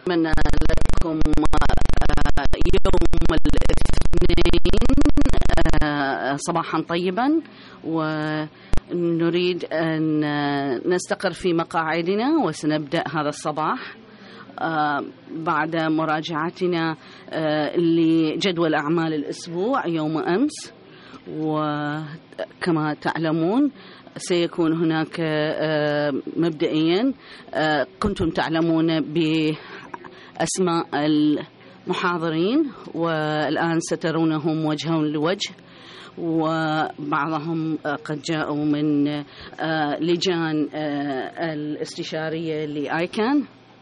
أتمنى لكم يوم الاثنين صباحا طيبا، ونريد أن نستقر في مقاعدنا وسنبدأ هذا الصباح بعد مراجعتنا لجدول أعمال الأسبوع يوم أمس. وكما تعلمون سيكون هناك مبدئيا كنتم تعلمون بأسماء المحاضرين، والآن سترونهم وجها لوجه، وبعضهم قد جاءوا من لجان الاستشارية لآيكان.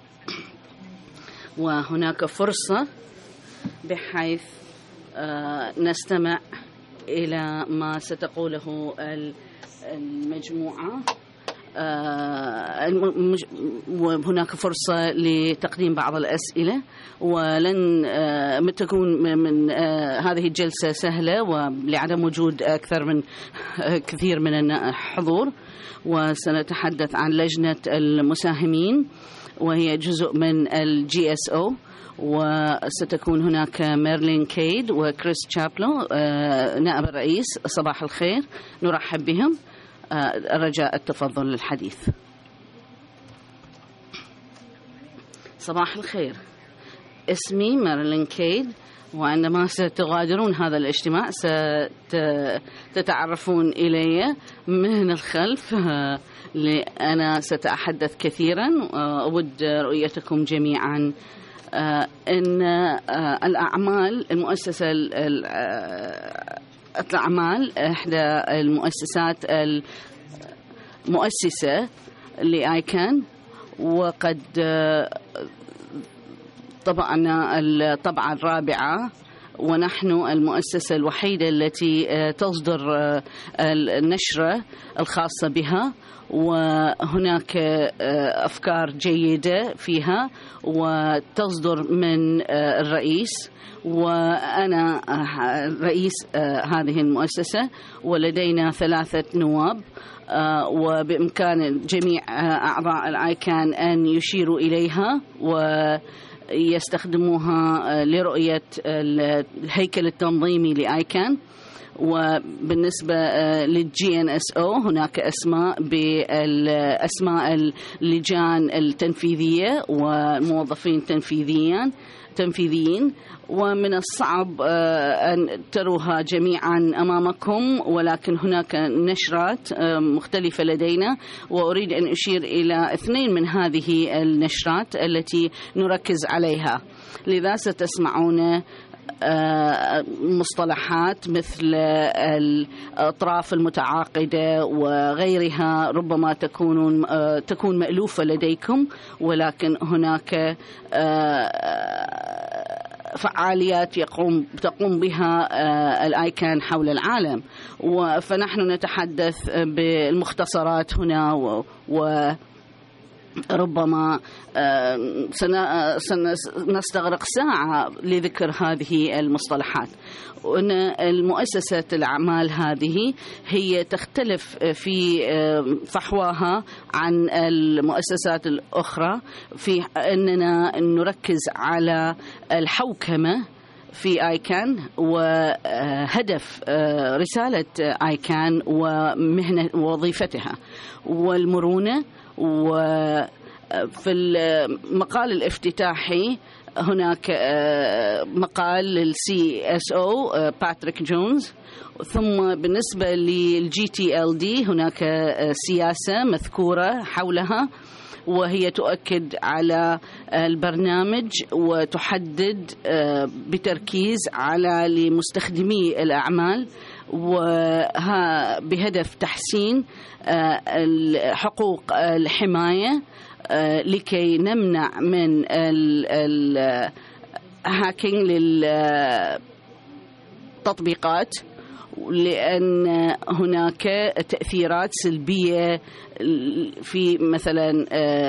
وهناك فرصة بحيث نستمع إلى ما ستقوله المجموعة، وهناك فرصة لتقديم بعض الأسئلة، ولن تكون من هذه الجلسة سهلة ولعدم وجود كثير من الحضور. وسنتحدث عن لجنة المساهمين وهي جزء من GSO، وستكون هناك ميرلين كيد وكريس تشابلو نائب الرئيس. صباح الخير، نرحب بهم، رجاء التفضل للحديث. صباح الخير، اسمي ميرلين كيد، وعندما ستغادرون هذا الاجتماع ستتعرفون إلي من الخلف، لأنا سأتحدث كثيرا. أود رؤيتكم جميعا أن الأعمال المؤسسة الأعمال إحدى المؤسسات المؤسسة لآيكان، وقد طبعنا الطبعة الرابعة، ونحن المؤسسة الوحيدة التي تصدر النشرة الخاصة بها، وهناك أفكار جيدة فيها وتصدر من الرئيس، وأنا رئيس هذه المؤسسة، ولدينا 3 نواب، وبإمكان جميع أعضاء الآيكان أن يشيروا إليها ويستخدموها لرؤية الهيكل التنظيمي لآيكان. وبالنسبة للGNSO هناك أسماء بأسماء اللجان التنفيذية والموظفين تنفيذيين، ومن الصعب أن تروها جميعا أمامكم، ولكن هناك نشرات مختلفة لدينا، وأريد أن أشير إلى 2 من هذه النشرات التي نركز عليها. لذا ستسمعون مصطلحات مثل الأطراف المتعاقدة وغيرها، ربما تكون مألوفة لديكم، ولكن هناك فعاليات تقوم بها الآيكان حول العالم، فنحن نتحدث بالمختصرات هنا، وربما سنستغرق ساعة لذكر هذه المصطلحات. وأن المؤسسة الأعمال هذه هي تختلف في فحواها عن المؤسسات الأخرى في أننا نركز على الحوكمة في آيكان، وهدف رسالة آيكان ومهنة وظيفتها والمرونة. وفي المقال الافتتاحي هناك مقال للCSO باتريك جونز، ثم بالنسبة للGTLD هناك سياسة مذكورة حولها، وهي تؤكد على البرنامج وتحدد بتركيز على لمستخدمي الأعمال، بهدف تحسين حقوق الحماية لكي نمنع من الهاكينج للتطبيقات، لأن هناك تأثيرات سلبية في مثلا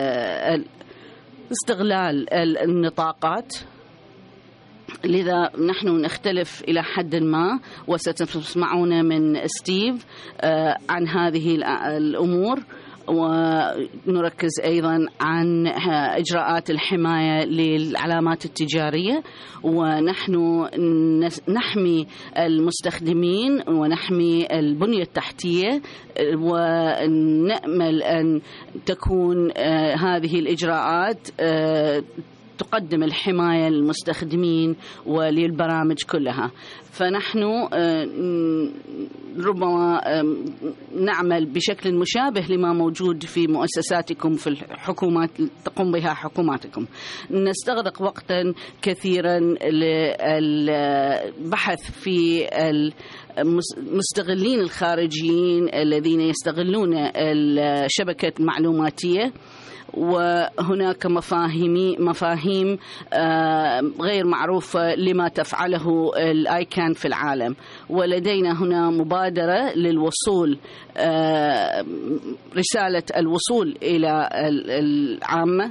استغلال النطاقات. لذا نحن نختلف إلى حد ما، وستسمعون من ستيف عن هذه الأمور، ونركز أيضا عن إجراءات الحماية للعلامات التجارية، ونحن نحمي المستخدمين ونحمي البنية التحتية، ونأمل أن تكون هذه الإجراءات تقدم الحماية للمستخدمين وللبرامج كلها. فنحن ربما نعمل بشكل مشابه لما موجود في مؤسساتكم في الحكومات تقوم بها حكوماتكم. نستغرق وقتا كثيرا للبحث في المستغلين الخارجيين الذين يستغلون الشبكة المعلوماتية، وهناك مفاهيم غير معروفة لما تفعله الآيكان في العالم. ولدينا هنا مبادرة للوصول، رسالة الوصول إلى العامة.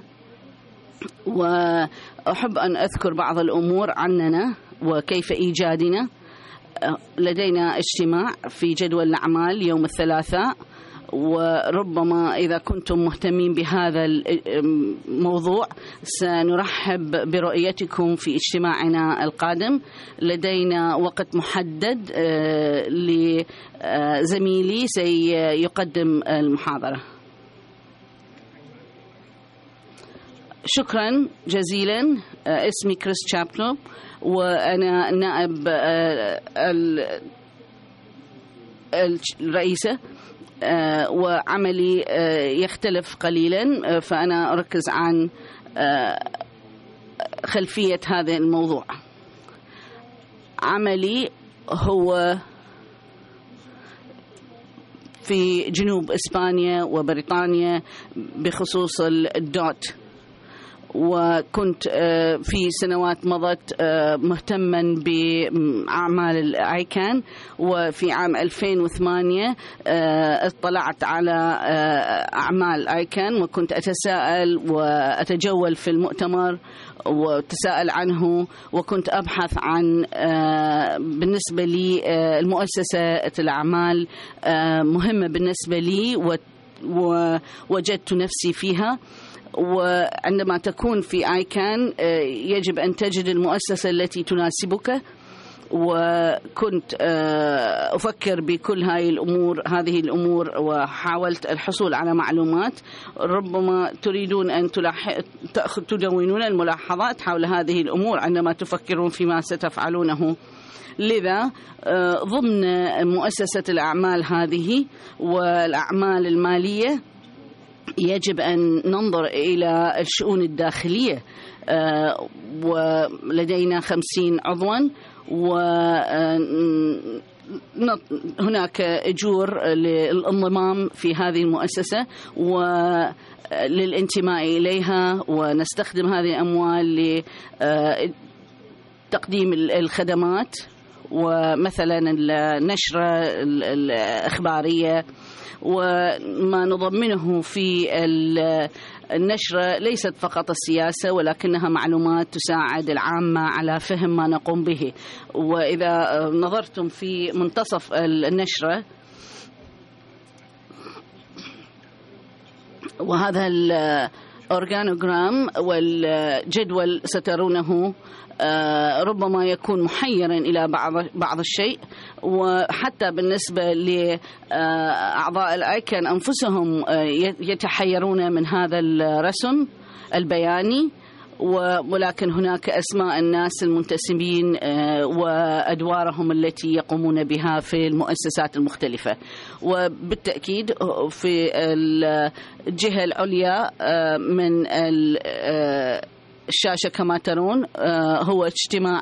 وأحب أن أذكر بعض الأمور عننا وكيف إيجادنا. لدينا اجتماع في جدول الأعمال يوم الثلاثاء، وربما إذا كنتم مهتمين بهذا الموضوع سنرحب برؤيتكم في اجتماعنا القادم. لدينا وقت محدد لزميلي سيقدم المحاضرة. شكرا جزيلا. اسمي كريس تشابلو، وأنا نائب الرئيسة، وعملي يختلف قليلا، فأنا أركز عن خلفية هذا الموضوع. عملي هو في جنوب إسبانيا وبريطانيا بخصوص الدوت، وكنت في سنوات مضت مهتما بأعمال الآيكان. وفي عام 2008 اطلعت على أعمال الآيكان، وكنت أتساءل وأتجول في المؤتمر وتساءل عنه، وكنت أبحث عن بالنسبة لي المؤسسة الأعمال مهمة بالنسبة لي، ووجدت نفسي فيها. وعندما تكون في آيكان يجب أن تجد المؤسسة التي تناسبك، وكنت أفكر بكل هذه الأمور وحاولت الحصول على معلومات. ربما تريدون أن تدونون الملاحظات حول هذه الأمور عندما تفكرون فيما ستفعلونه. لذا ضمن مؤسسة الأعمال هذه والأعمال المالية يجب أن ننظر إلى الشؤون الداخلية، ولدينا 50 عضوا، وهناك أجور للانضمام في هذه المؤسسة وللانتماء إليها، ونستخدم هذه الأموال لتقديم الخدمات، ومثلا النشرة الإخبارية. وما نضمنه في النشرة ليست فقط السياسة، ولكنها معلومات تساعد العامة على فهم ما نقوم به. وإذا نظرتم في منتصف النشرة، وهذا الأورغانوغرام والجدول سترونه ربما يكون محيرا إلى بعض الشيء، وحتى بالنسبة لأعضاء الآيكان أنفسهم يتحيرون من هذا الرسم البياني. ولكن هناك أسماء الناس المنتسبين وأدوارهم التي يقومون بها في المؤسسات المختلفة. وبالتأكيد في الجهة العليا من الشاشة كما ترون هو اجتماع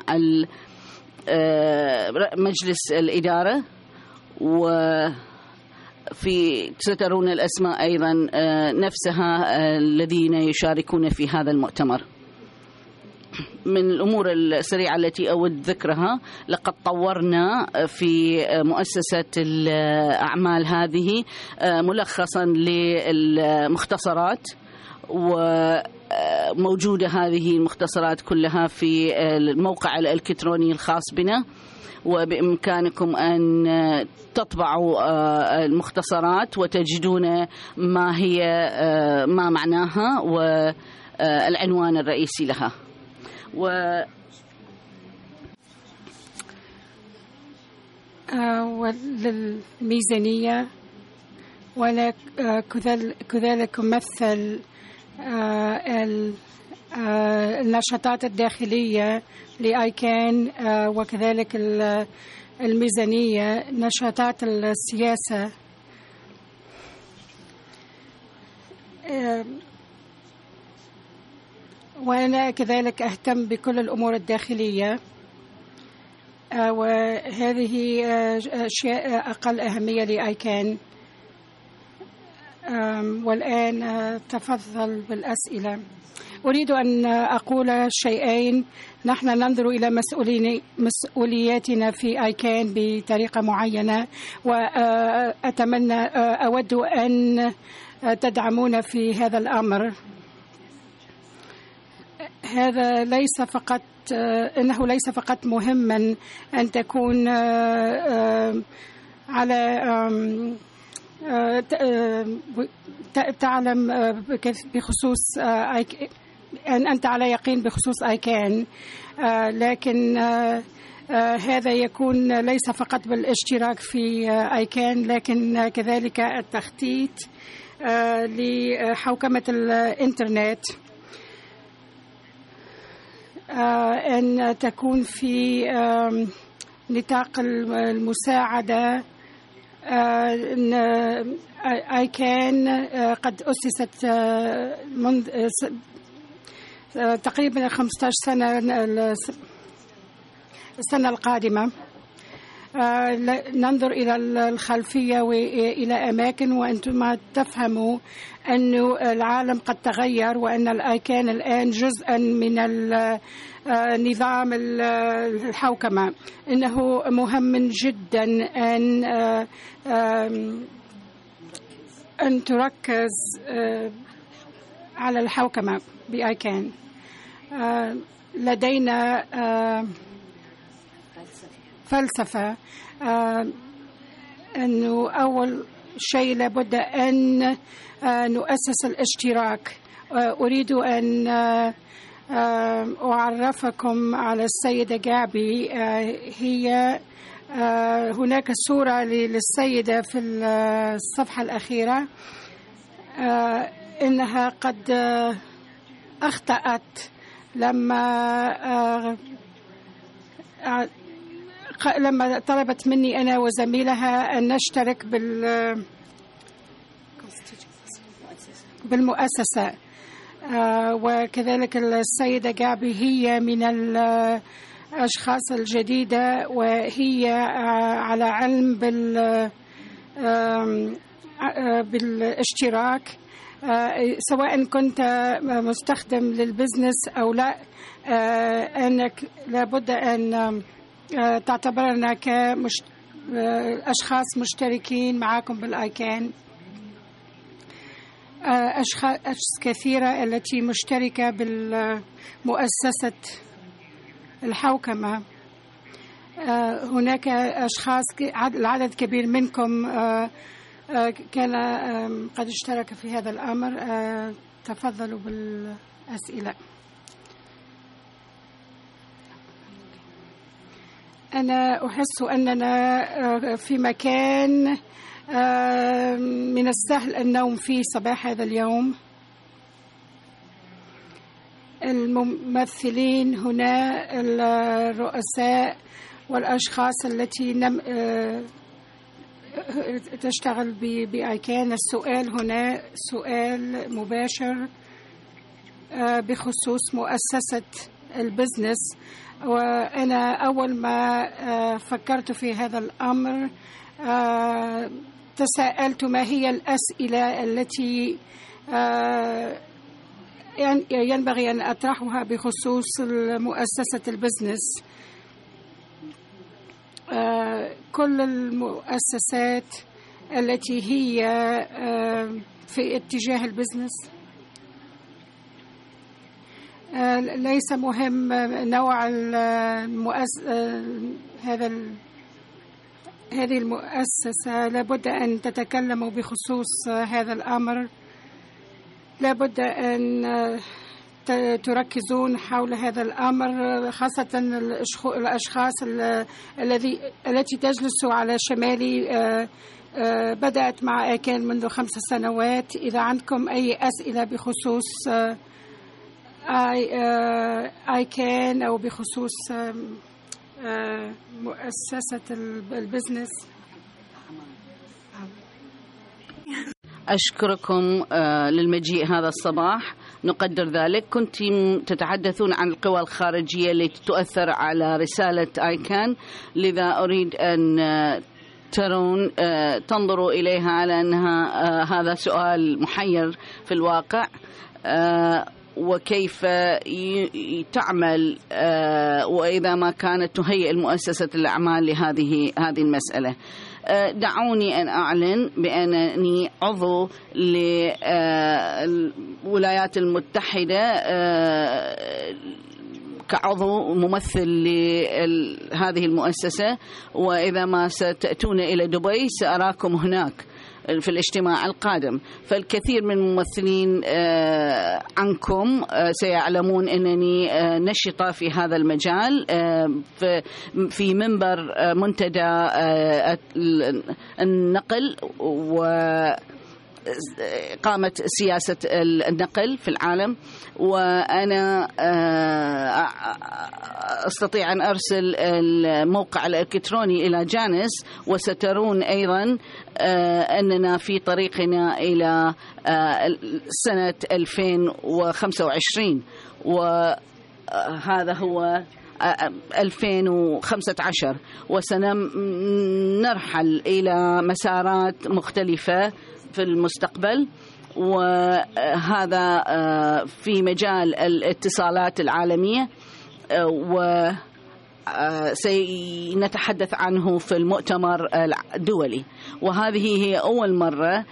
مجلس الإدارة، سترون الأسماء أيضا نفسها الذين يشاركون في هذا المؤتمر. من الأمور السريعة التي أود ذكرها، لقد طورنا في مؤسسة الأعمال هذه ملخصا للمختصرات، وموجودة هذه المختصرات كلها في الموقع الإلكتروني الخاص بنا، وبإمكانكم أن تطبعوا المختصرات وتجدون ما هي ما معناها والعنوان الرئيسي لها. وللميزانية وكذلك مثل النشاطات الداخلية لآيكان، وكذلك الميزانية، نشاطات السياسة. وأنا كذلك أهتم بكل الأمور الداخلية، وهذه أشياء أقل أهمية لآيكان. والآن تفضل بالأسئلة. أريد أن أقول شيئين. نحن ننظر إلى مسؤولياتنا في آيكان بطريقة معينة، وأتمنى أود أن تدعمونا في هذا الأمر. هذا إنه ليس فقط مهما أن تكون على تعلم بخصوص أن أنت على يقين بخصوص آيكان، لكن هذا يكون ليس فقط بالاشتراك في آيكان، لكن كذلك التخطيط لحوكمة الإنترنت، أن تكون في نطاق المساعدة. آيكان قد أسست منذ تقريبا 15 سنة، السنة القادمة. ننظر إلى الخلفية وإلى أماكن، وأنتم تفهموا أن العالم قد تغير، وأن الآيكان الآن جزءا من نظام الحوكمة. إنه مهم جدا أن تركز على الحوكمة بآيكان. لدينا فلسفة أنه أول شيء لابد أن نؤسس الاشتراك. أريد أن أعرفكم على السيدة جابي. هي هناك صورة للسيدة في الصفحة الأخيرة. إنها قد أخطأت لما طلبت مني أنا وزميلها أن نشترك بالمؤسسة. وكذلك السيدة جابي هي من الأشخاص الجديدة، وهي على علم بالاشتراك، سواء كنت مستخدم للبزنس أو لا. أنك لابد أن تعتبرنا كأشخاص مشتركين معكم بالآيكان. أشخاص كثيرة التي مشتركة بالمؤسسة الحوكمة. هناك أشخاص، العدد كبير منكم كان قد اشترك في هذا الأمر. تفضلوا بالأسئلة. أنا أحس أننا في مكان من السهل النوم فيه صباح هذا اليوم. الممثلين هنا، الرؤساء والأشخاص التي تشتغل بآيكان. السؤال هنا سؤال مباشر بخصوص مؤسسة البزنس. وأنا أول ما فكرت في هذا الأمر تساءلت ما هي الأسئلة التي ينبغي أن أطرحها بخصوص مؤسسة البزنس. كل المؤسسات التي هي في اتجاه البزنس ليس مهم نوع هذه المؤسسة، لابد أن تتكلموا بخصوص هذا الأمر، لابد أن تركزون حول هذا الأمر، خاصة الأشخاص التي تجلس على شمالي. بدأت مع آيكان منذ 5 سنوات. إذا عندكم أي أسئلة بخصوص آيكان أو بخصوص مؤسسة البزنس. أشكركم للمجيء هذا الصباح، نقدر ذلك. كنت تتحدثون عن القوى الخارجية التي تؤثر على رسالة آيكان، لذا أريد أن تنظروا إليها على أنها هذا سؤال محير في الواقع، وكيف تعمل وإذا ما كانت تهيئ المؤسسة الأعمال لهذه المسألة. دعوني أن أعلن بأنني عضو للولايات المتحدة كعضو ممثل لهذه المؤسسة، وإذا ما ستأتون إلى دبي سأراكم هناك في الاجتماع القادم. فالكثير من الممثلين عنكم سيعلمون أنني نشطة في هذا المجال في منبر منتدى النقل وإقامة سياسة النقل في العالم، وأنا أستطيع أن أرسل الموقع الإلكتروني إلى جانس، وسترون أيضا أننا في طريقنا إلى سنة 2025، وهذا هو 2015، وسنرحل إلى مسارات مختلفة في المستقبل، وهذا في مجال الاتصالات العالمية، وسنتحدث عنه في المؤتمر الدولي. وهذه هي أول مرة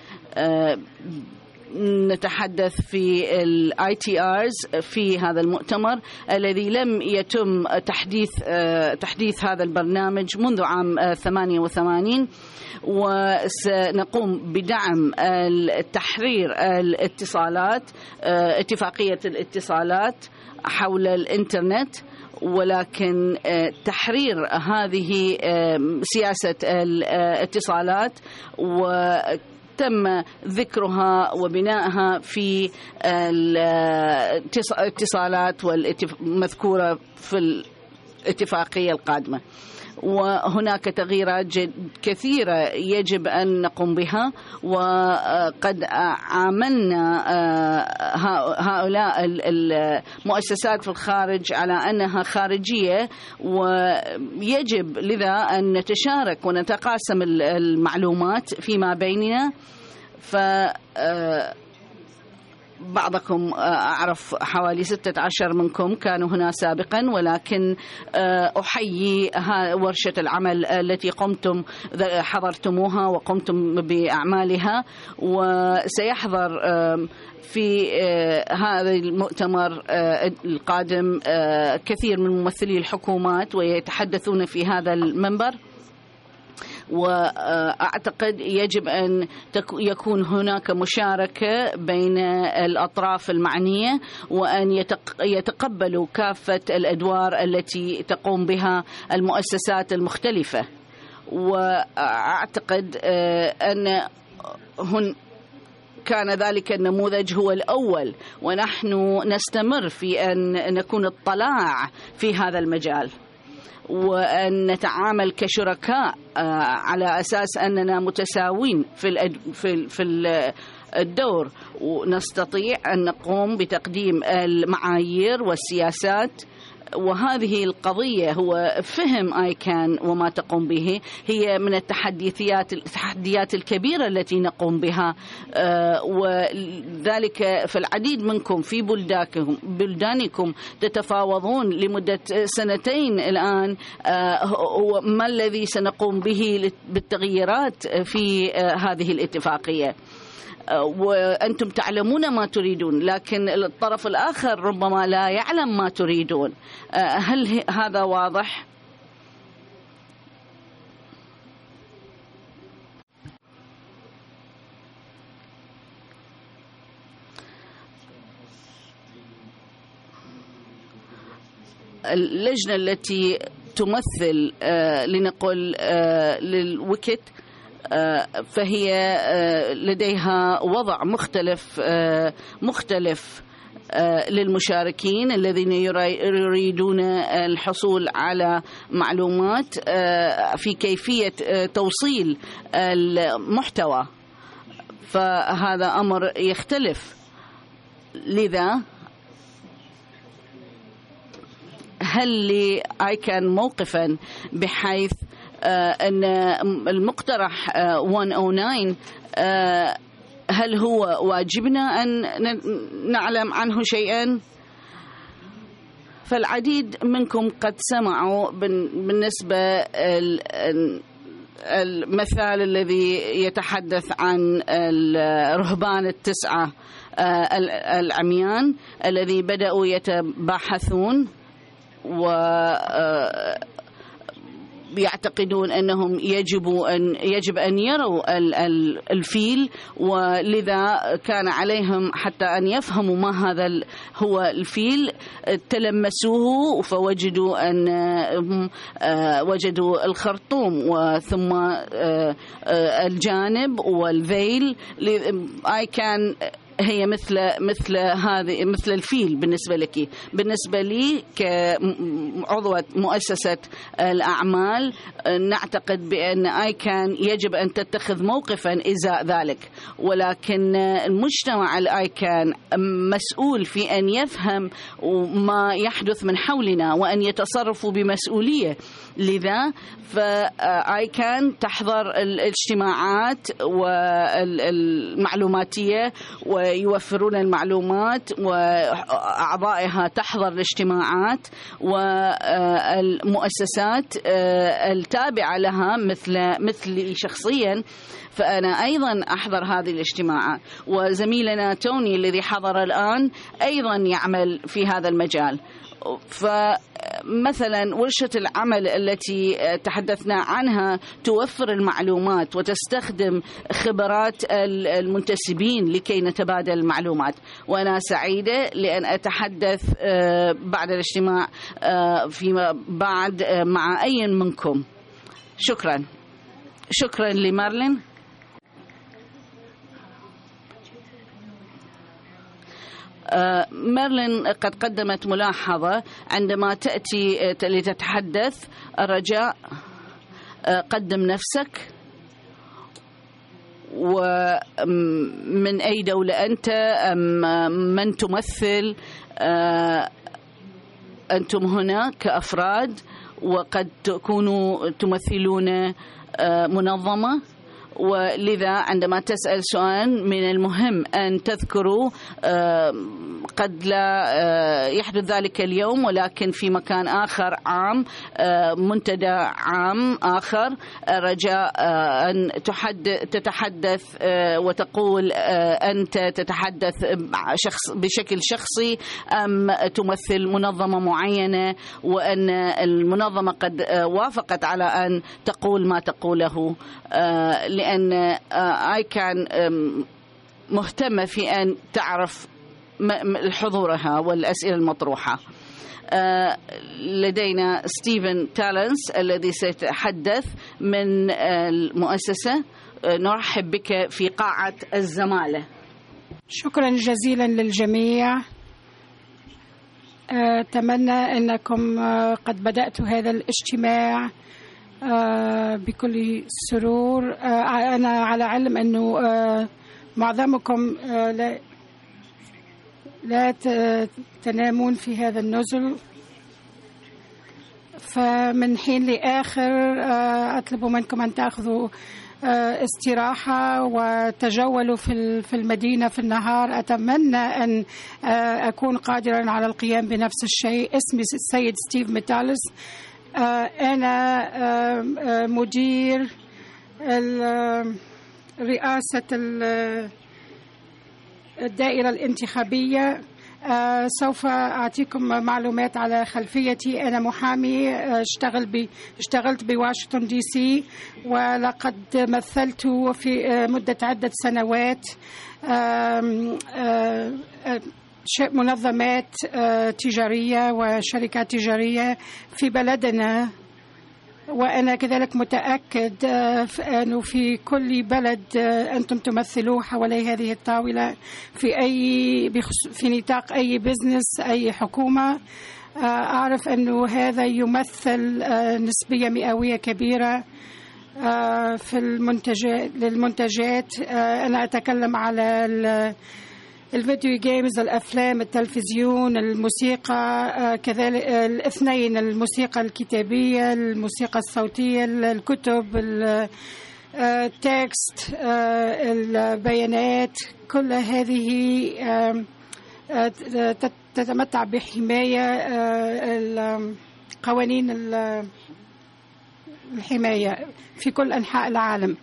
نتحدث في ITRs في هذا المؤتمر الذي لم يتم تحديث هذا البرنامج منذ عام 88، وسنقوم بدعم تحرير الاتصالات، اتفاقية الاتصالات حول الإنترنت، ولكن تحرير هذه سياسة الاتصالات وتم ذكرها وبنائها في الاتصالات والمذكورة في الاتفاقية القادمة. وهناك تغييرات كثيرة يجب أن نقوم بها، وقد عاملنا هؤلاء المؤسسات في الخارج على أنها خارجية، ويجب لذا أن نتشارك ونتقاسم المعلومات فيما بيننا. بعضكم أعرف حوالي 16 منكم كانوا هنا سابقا، ولكن أحيي ورشة العمل التي حضرتموها وقمتم بأعمالها، وسيحضر في هذا المؤتمر القادم كثير من ممثلي الحكومات ويتحدثون في هذا المنبر. وأعتقد يجب أن يكون هناك مشاركة بين الأطراف المعنية، وأن يتقبلوا كافة الأدوار التي تقوم بها المؤسسات المختلفة. وأعتقد أن كان ذلك النموذج هو الأول، ونحن نستمر في أن نكون الطلاع في هذا المجال، وأن نتعامل كشركاء على أساس أننا متساوين في الدور، ونستطيع أن نقوم بتقديم المعايير والسياسات. وهذه القضية هو فهم آيكان وما تقوم به هي من التحديات الكبيرة التي نقوم بها، وذلك فالعديد منكم في بلدانكم تتفاوضون لمدة 2 الآن هو ما الذي سنقوم به بالتغييرات في هذه الاتفاقية. وأنتم تعلمون ما تريدون، لكن الطرف الآخر ربما لا يعلم ما تريدون. هل هذا واضح؟ اللجنة التي تمثل لنقل للويكت فهي لديها وضع مختلف للمشاركين الذين يريدون الحصول على معلومات في كيفية توصيل المحتوى، فهذا أمر يختلف. لذا هل لآيكان موقفا بحيث أن المقترح 109 هل هو واجبنا أن نعلم عنه شيئا؟ فالعديد منكم قد سمعوا بالنسبة المثال الذي يتحدث عن الرهبان التسعة العميان الذي بدأوا يتباحثون ويعتقدون أنهم يجب أن يروا الفيل، ولذا كان عليهم حتى أن يفهموا ما هذا هو الفيل. تلمسوه فوجدوا أن وجدوا الخرطوم وثم الجانب والذيل. كان هي مثل الفيل بالنسبة لك. بالنسبة لي كعضوة مؤسسة الأعمال نعتقد بأن آيكان يجب أن تتخذ موقفا إزاء ذلك، ولكن المجتمع الآيكان مسؤول في أن يفهم ما يحدث من حولنا وأن يتصرفوا بمسؤولية. لذا فآيكان تحضر الاجتماعات والمعلوماتية ويوفرون المعلومات، وأعضائها تحضر الاجتماعات، والمؤسسات التابعة لها مثلي شخصيا فأنا أيضا أحضر هذه الاجتماعات، وزميلنا توني الذي حضر الآن أيضا يعمل في هذا المجال. فمثلا ورشة العمل التي تحدثنا عنها توفر المعلومات وتستخدم خبرات المنتسبين لكي نتبادل المعلومات، وأنا سعيدة لأن أتحدث بعد الاجتماع فيما بعد مع أي منكم. شكرا لمارلين. مارلين قد قدمت ملاحظة عندما تأتي لتتحدث. الرجاء قدم نفسك ومن أي دولة أنت، من تمثل. أنتم هنا كأفراد وقد تكونوا تمثلون منظمة، ولذا عندما تسأل سؤال من المهم أن تذكروا قد لا يحدث ذلك اليوم ولكن في مكان آخر عام، منتدى عام آخر. رجاء أن تتحدث وتقول أنت تتحدث بشكل شخصي أم تمثل منظمة معينة، وأن المنظمة قد وافقت على أن تقول ما تقوله، لأن آيكان مهتمة في أن تعرف حضورها والأسئلة المطروحة. لدينا ستيفن تالنس الذي سيتحدث من المؤسسة. نرحب بك في قاعة الزمالة. شكرا جزيلا للجميع. أتمنى أنكم قد بدأتوا هذا الاجتماع بكل سرور. أنا على علم أنه معظمكم لا تنامون في هذا النزل، فمن حين لآخر أطلب منكم أن تأخذوا استراحة وتجولوا في المدينة في النهار. أتمنى أن أكون قادرا على القيام بنفس الشيء. اسمي السيد ستيف ميتالس. أنا مدير رئاسة الدائرة الانتخابية. سوف أعطيكم معلومات على خلفيتي. أنا محامي، اشتغلت بواشنطن دي سي، ولقد مثلت في مدة عدة سنوات منظمات تجارية وشركات تجارية في بلدنا، وأنا كذلك متأكد أنه في كل بلد أنتم تمثلوه حوالي هذه الطاولة في نطاق أي بزنس، أي حكومة. أعرف أنه هذا يمثل نسبية مئوية كبيرة في للمنتجات. أنا أتكلم على الفيديو جيمز، الأفلام، التلفزيون، الموسيقى، كذلك الاثنين، الموسيقى الكتابية، الموسيقى الصوتية، الكتب، التكست، البيانات. كل هذه تتمتع بحماية قوانين الحماية في كل أنحاء العالم.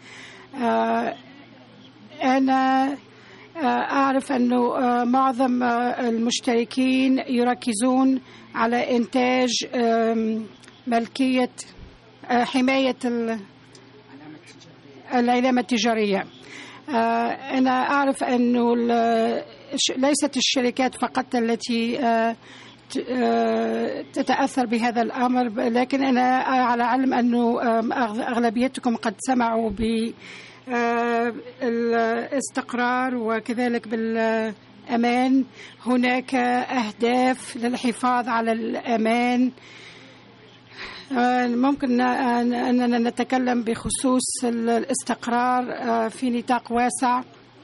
أنا أعرف أنه معظم المشتركين يركزون على إنتاج ملكية حماية العلامة التجارية. أنا أعرف أنه ليست الشركات فقط التي تتأثر بهذا الأمر، لكن أنا على علم أنه أغلبيتكم قد سمعوا بالاستقرار وكذلك بالأمان. هناك أهداف للحفاظ على الأمان. ممكن أننا نتكلم بخصوص الاستقرار في نطاق واسع.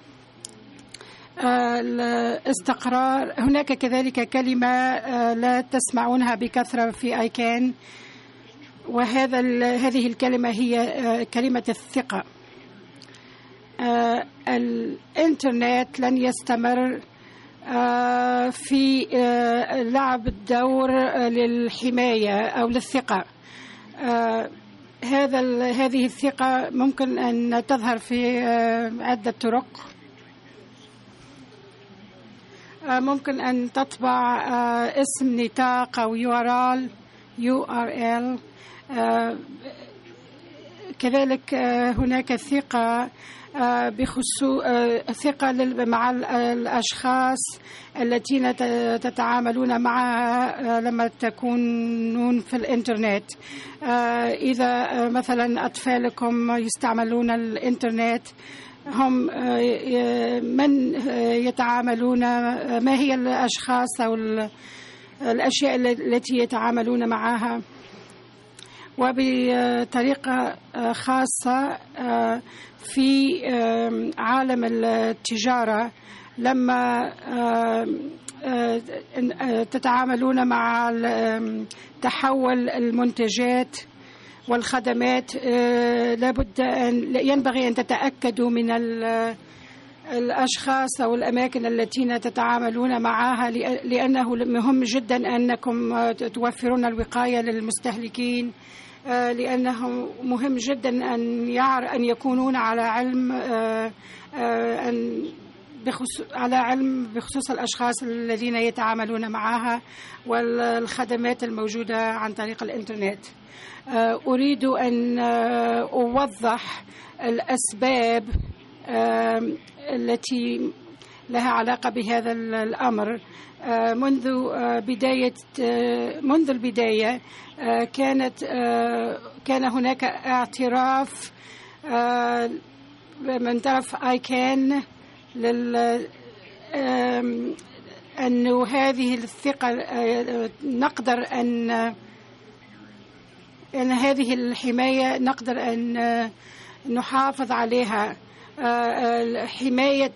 الاستقرار، هناك كذلك كلمة لا تسمعونها بكثرة في ICANN، هذه الكلمة هي كلمة الثقة. الإنترنت لن يستمر في لعب الدور للحماية أو للثقة. هذه الثقة ممكن أن تظهر في عدة طرق. ممكن أن تطبع اسم نطاق أو URL. كذلك هناك ثقة بخصوص ثقة مع الأشخاص الذين تتعاملون معها لما تكونون في الإنترنت. إذا مثلا أطفالكم يستعملون الإنترنت، هم من يتعاملون، ما هي الأشخاص أو الأشياء التي يتعاملون معها. وبطريقة خاصة في عالم التجارة، لما تتعاملون مع تحول المنتجات والخدمات، لابد ينبغي أن تتأكدوا من الأشخاص أو الأماكن التي تتعاملون معها، لأنه مهم جدا أنكم توفرون الوقاية للمستهلكين، لأنه مهم جدا أن يكونون على علم بخصوص الأشخاص الذين يتعاملون معها والخدمات الموجودة عن طريق الإنترنت. أريد أن أوضح الأسباب التي لها علاقة بهذا الأمر. منذ البداية كان هناك اعتراف من طرف ICANN أن هذه الثقة نقدر أن هذه الحماية نقدر أن نحافظ عليها. حماية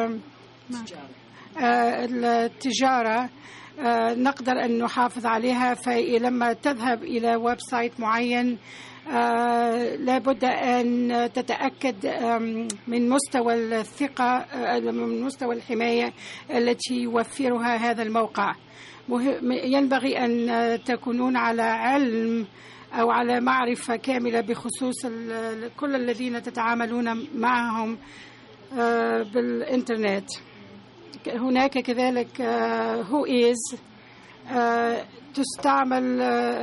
التجارة نقدر أن نحافظ عليها. فلما تذهب إلى ويب سايت معين لابد أن تتأكد من مستوى الثقة، من مستوى الحماية التي يوفرها هذا الموقع. ينبغي أن تكونون على علم أو على معرفة كاملة بخصوص كل الذين تتعاملون معهم بالإنترنت. هناك كذلك who is تستعمل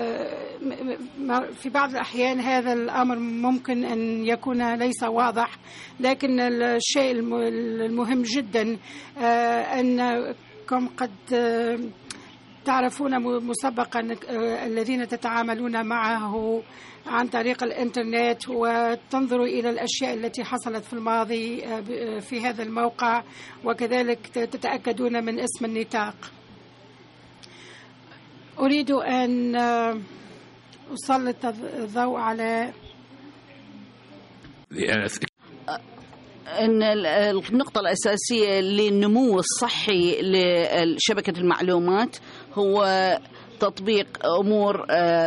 في بعض الأحيان. هذا الأمر ممكن أن يكون ليس واضح، لكن الشيء المهم جدا أنكم قد تعرفون مسبقا الذين تتعاملون معه عن طريق الإنترنت وتنظروا إلى الأشياء التي حصلت في الماضي في هذا الموقع، وكذلك تتأكدون من اسم النطاق. أريد أن أسلط الضوء على أن النقطة الأساسية للنمو الصحي لشبكة المعلومات هو تطبيق أمور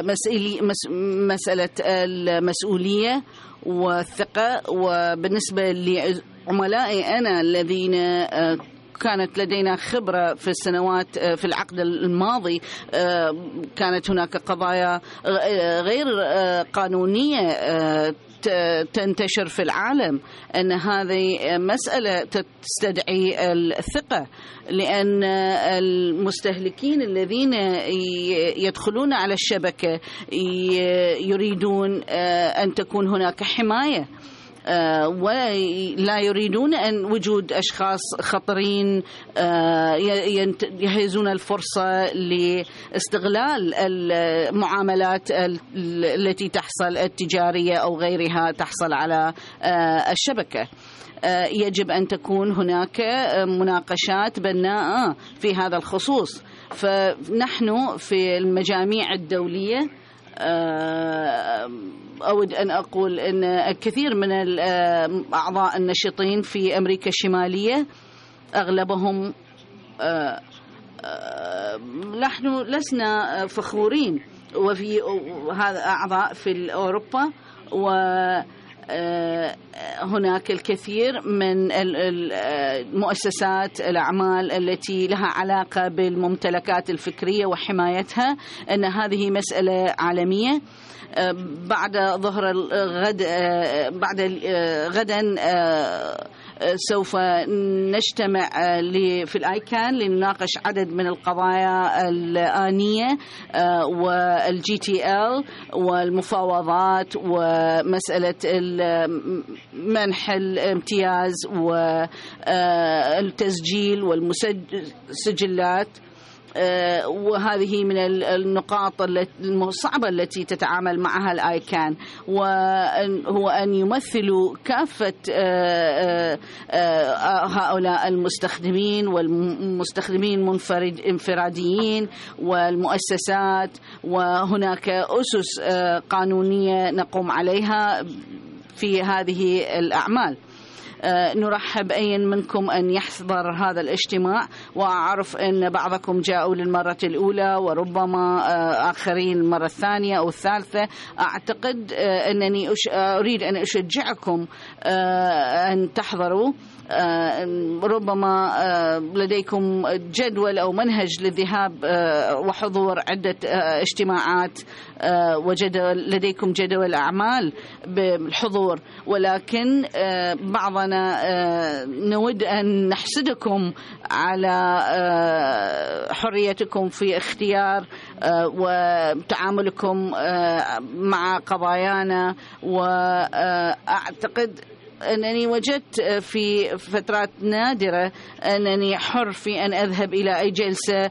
مسألة المسؤولية والثقة. وبالنسبة لعملائي أنا الذين كانت لدينا خبرة في السنوات في العقد الماضي، كانت هناك قضايا غير قانونية تنتشر في العالم، أن هذه مسألة تستدعي الثقة، لأن المستهلكين الذين يدخلون على الشبكة يريدون أن تكون هناك حماية، ولا يريدون أن وجود أشخاص خطرين ينتهزون الفرصة لاستغلال المعاملات التي تحصل التجارية أو غيرها تحصل على الشبكة. يجب أن تكون هناك مناقشات بناءة في هذا الخصوص. فنحن في المجاميع الدولية أود أن أقول أن الكثير من الأعضاء النشطين في أمريكا الشمالية أغلبهم نحن لسنا فخورين، وفي هذا أعضاء في أوروبا، وهناك الكثير من المؤسسات الأعمال التي لها علاقة بالممتلكات الفكرية وحمايتها، أن هذه مسألة عالمية. بعد ظهر الغد غدا سوف نجتمع في الآيكان لنناقش عدد من القضايا الآنية والGTL والمفاوضات ومسألة منح الامتياز والتسجيل والسجلات، وهذه من النقاط الصعبة التي تتعامل معها الآيكان، وهو أن يمثلوا كافة هؤلاء المستخدمين والمستخدمين انفراديين والمؤسسات، وهناك أسس قانونية نقوم عليها في هذه الأعمال. نرحب أي منكم أن يحضر هذا الاجتماع، وأعرف أن بعضكم جاءوا للمرة الأولى وربما آخرين المرة الثانية أو الثالثة. أعتقد أنني أريد أن أشجعكم أن تحضروا. ربما لديكم جدول أو منهج للذهاب وحضور عدة اجتماعات، لديكم جدول أعمال بالحضور، ولكن بعضنا نود أن نحسدكم على حريتكم في اختيار وتعاملكم مع قضايانا. وأعتقد أنني وجدت في فترات نادرة أنني حر في أن أذهب إلى أي جلسة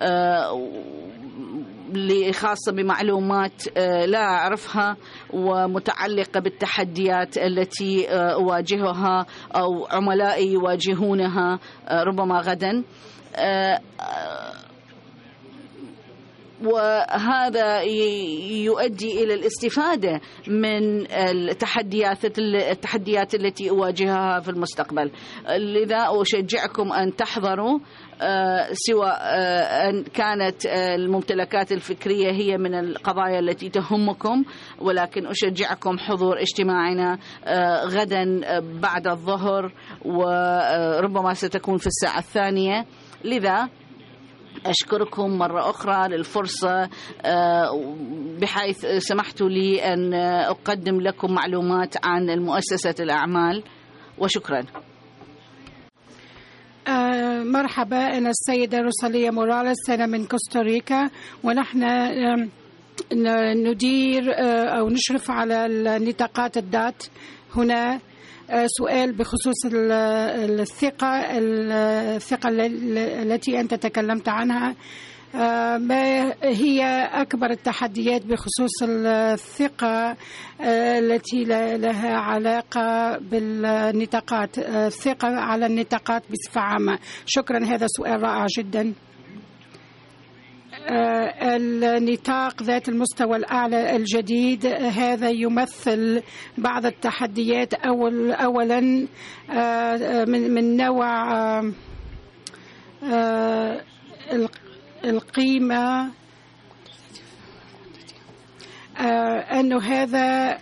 خاصة بمعلومات لا أعرفها ومتعلقة بالتحديات التي أواجهها أو عملائي يواجهونها ربما غدا. وهذا يؤدي إلى الاستفادة من التحديات التي أواجهها في المستقبل. لذا أشجعكم أن تحضروا، سواء أن كانت الممتلكات الفكرية هي من القضايا التي تهمكم، ولكن أشجعكم حضور اجتماعنا غدا بعد الظهر، وربما ستكون في الساعة 2. لذا أشكركم مرة أخرى للفرصة بحيث سمحتوا لي أن أقدم لكم معلومات عن المؤسسة الأعمال، وشكرا. مرحبا، أنا السيدة روساليا موراليس، أنا من كوستاريكا، ونحن ندير أو نشرف على النطاقات الدات هنا. سؤال بخصوص الثقة التي أنت تكلمت عنها. ما هي أكبر التحديات بخصوص الثقة التي لها علاقة بالنطاقات، الثقة على النطاقات بصفة عامة؟ شكرا، هذا سؤال رائع جدا. النطاق ذات المستوى الأعلى الجديد هذا يمثل بعض التحديات. أولا من نوع القيمة، أنه هذا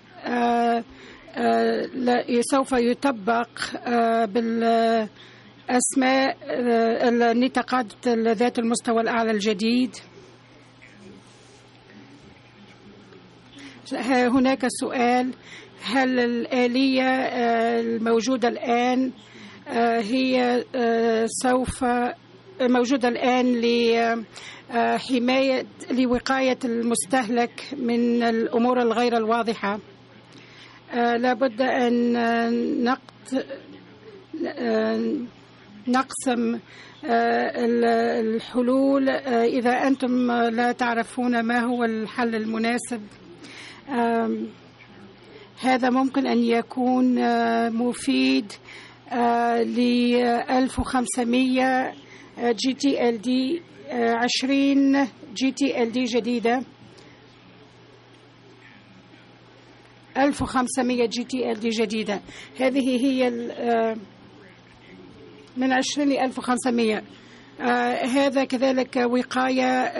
سوف يطبق بالأسماء النطاقات ذات المستوى الأعلى الجديد. هناك سؤال: هل الآلية الموجودة الآن هي سوف موجودة الآن لوقاية المستهلك من الأمور الغير الواضحة؟ لابد أن نقسم الحلول إذا أنتم لا تعرفون ما هو الحل المناسب. هذا ممكن أن يكون مفيد ل 1500 جي تي ال دي، 20 جي تي ال دي جديدة، 1500 جي تي ال دي جديدة. هذه هي من 20 ل 1500. هذا كذلك وقاية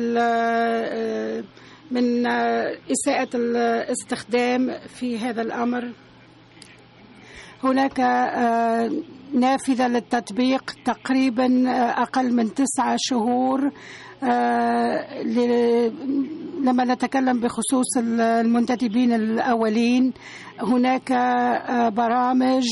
من إساءة الاستخدام في هذا الأمر. هناك نافذة للتطبيق تقريبا أقل من 9 شهور لما نتكلم بخصوص المنتدبين الأولين. هناك برامج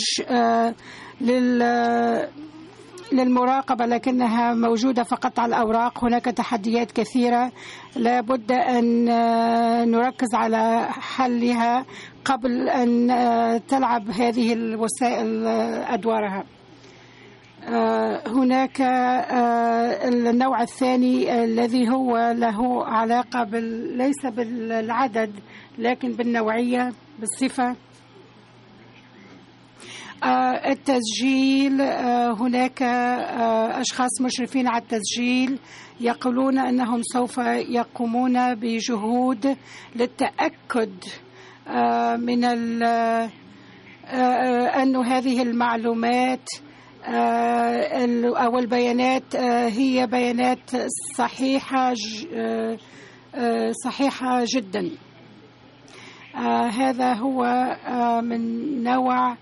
للمراقبة لكنها موجودة فقط على الأوراق. هناك تحديات كثيرة لا بد أن نركز على حلها قبل أن تلعب هذه الوسائل أدوارها. هناك النوع الثاني الذي هو له علاقة ليس بالعدد لكن بالنوعية، بالصفة. التسجيل، هناك أشخاص مشرفين على التسجيل يقولون أنهم سوف يقومون بجهود للتأكد من أن هذه المعلومات أو البيانات هي بيانات صحيحة جدا. هذا هو من نوع.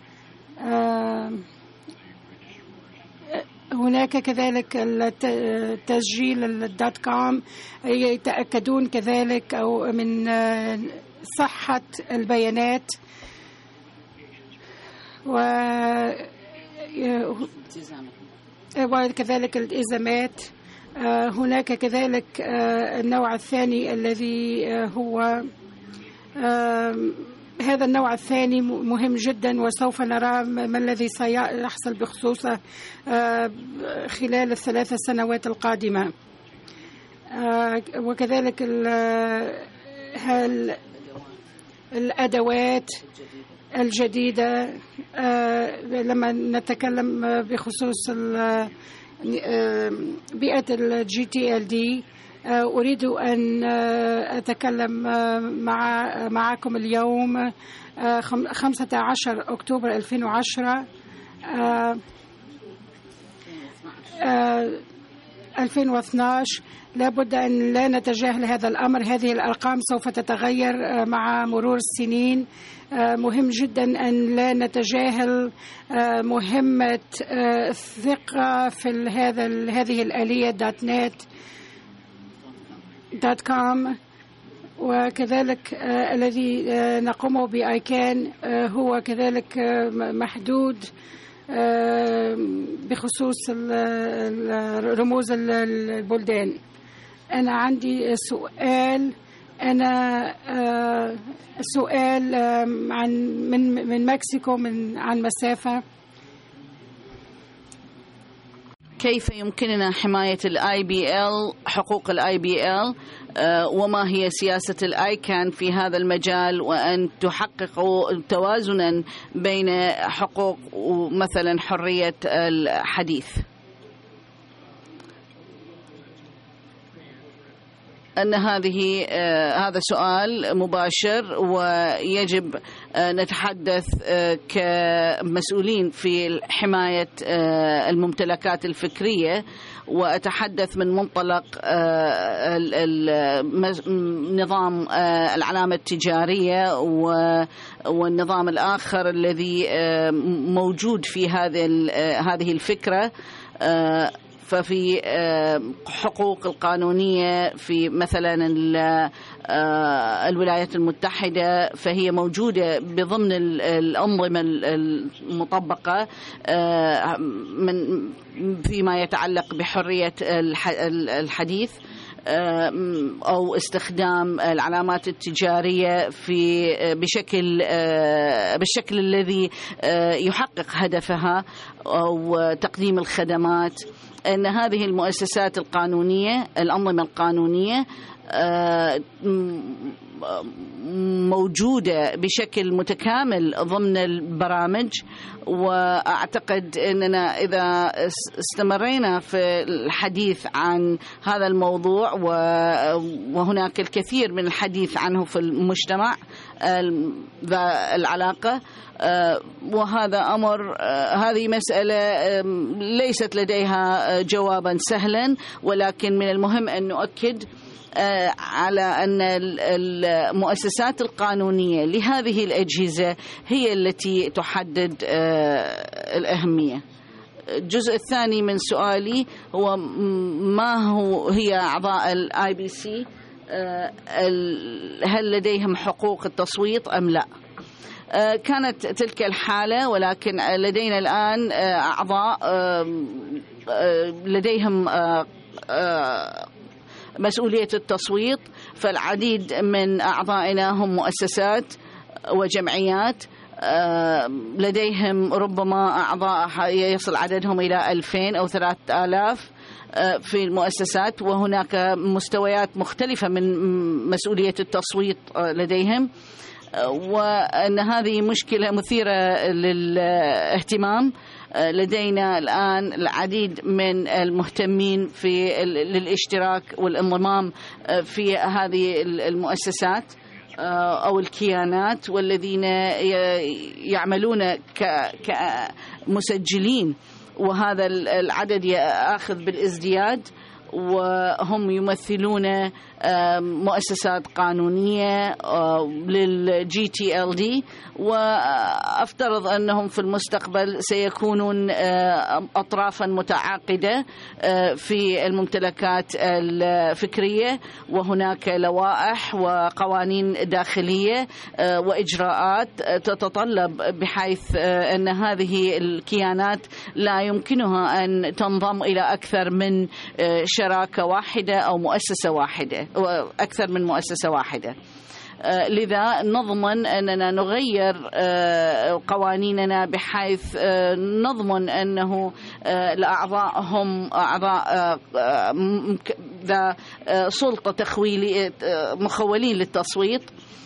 هناك كذلك التسجيل .com يتأكدون كذلك أو من صحة البيانات وكذلك الإلزامات. هناك كذلك النوع الثاني الذي هو هذا النوع الثاني مهم جدا، وسوف نرى ما الذي سيحصل بخصوصه خلال ال3 سنوات القادمة. وكذلك الأدوات الجديدة. لما نتكلم بخصوص بيئة الجي تي ال دي، أريد أن أتكلم معكم اليوم 15 أكتوبر 2010 2012. لابد أن لا نتجاهل هذا الأمر. هذه الأرقام سوف تتغير مع مرور السنين. مهم جدا أن لا نتجاهل مهمة الثقة في هذه الآلية .com. وكذلك الذي نقوم بآيكان هو كذلك محدود بخصوص رموز البلدان. أنا عندي سؤال، سؤال من مكسيكو، عن مسافة. كيف يمكننا حماية الIBL، حقوق الIBL، وما هي سياسة الآيكان في هذا المجال، وأن تحققوا توازنا بين حقوق مثلا حرية الحديث؟ أن هذا سؤال مباشر، ويجب نتحدث كمسؤولين في حماية الممتلكات الفكرية، وأتحدث من منطلق نظام العلامة التجارية والنظام الآخر الذي موجود في هذه الفكرة. ففي حقوق القانونية في مثلا الولايات المتحدة، فهي موجودة بضمن الأنظمة المطبقة فيما يتعلق بحرية الحديث أو استخدام العلامات التجارية بالشكل الذي يحقق هدفها، أو تقديم الخدمات. أن هذه المؤسسات القانونية، الأنظمة القانونية موجودة بشكل متكامل ضمن البرامج. وأعتقد أننا إذا استمرينا في الحديث عن هذا الموضوع، وهناك الكثير من الحديث عنه في المجتمع ذا العلاقة، وهذا أمر، هذه مسألة ليست لديها جوابا سهلا، ولكن من المهم أن نؤكد على أن المؤسسات القانونية لهذه الأجهزة هي التي تحدد الأهمية. الجزء الثاني من سؤالي هو هي أعضاء الIBC، هل لديهم حقوق التصويت أم لا؟ كانت تلك الحالة، ولكن لدينا الآن أعضاء لديهم مسؤولية التصويت. فالعديد من أعضائنا هم مؤسسات وجمعيات لديهم ربما أعضاء يصل عددهم إلى 2000 أو 3000 في المؤسسات، وهناك مستويات مختلفة من مسؤولية التصويت لديهم. وأن هذه مشكلة مثيرة للاهتمام. لدينا الآن العديد من المهتمين للاشتراك والانضمام في هذه المؤسسات أو الكيانات، والذين يعملون كمسجلين، وهذا العدد يأخذ بالازدياد، وهم يمثلون مؤسسات قانونية للGTLD، وأفترض أنهم في المستقبل سيكونون أطرافا متعاقدة في الممتلكات الفكرية. وهناك لوائح وقوانين داخلية وإجراءات تتطلب، بحيث أن هذه الكيانات لا يمكنها أن تنضم إلى أكثر من شراكة واحدة أو مؤسسة واحدة، أكثر من مؤسسة واحدة. لذا نضمن أننا نغير قوانيننا بحيث نضمن أنه الأعضاء هم أعضاء ذا سلطة تخويلية مخولين للتصويت.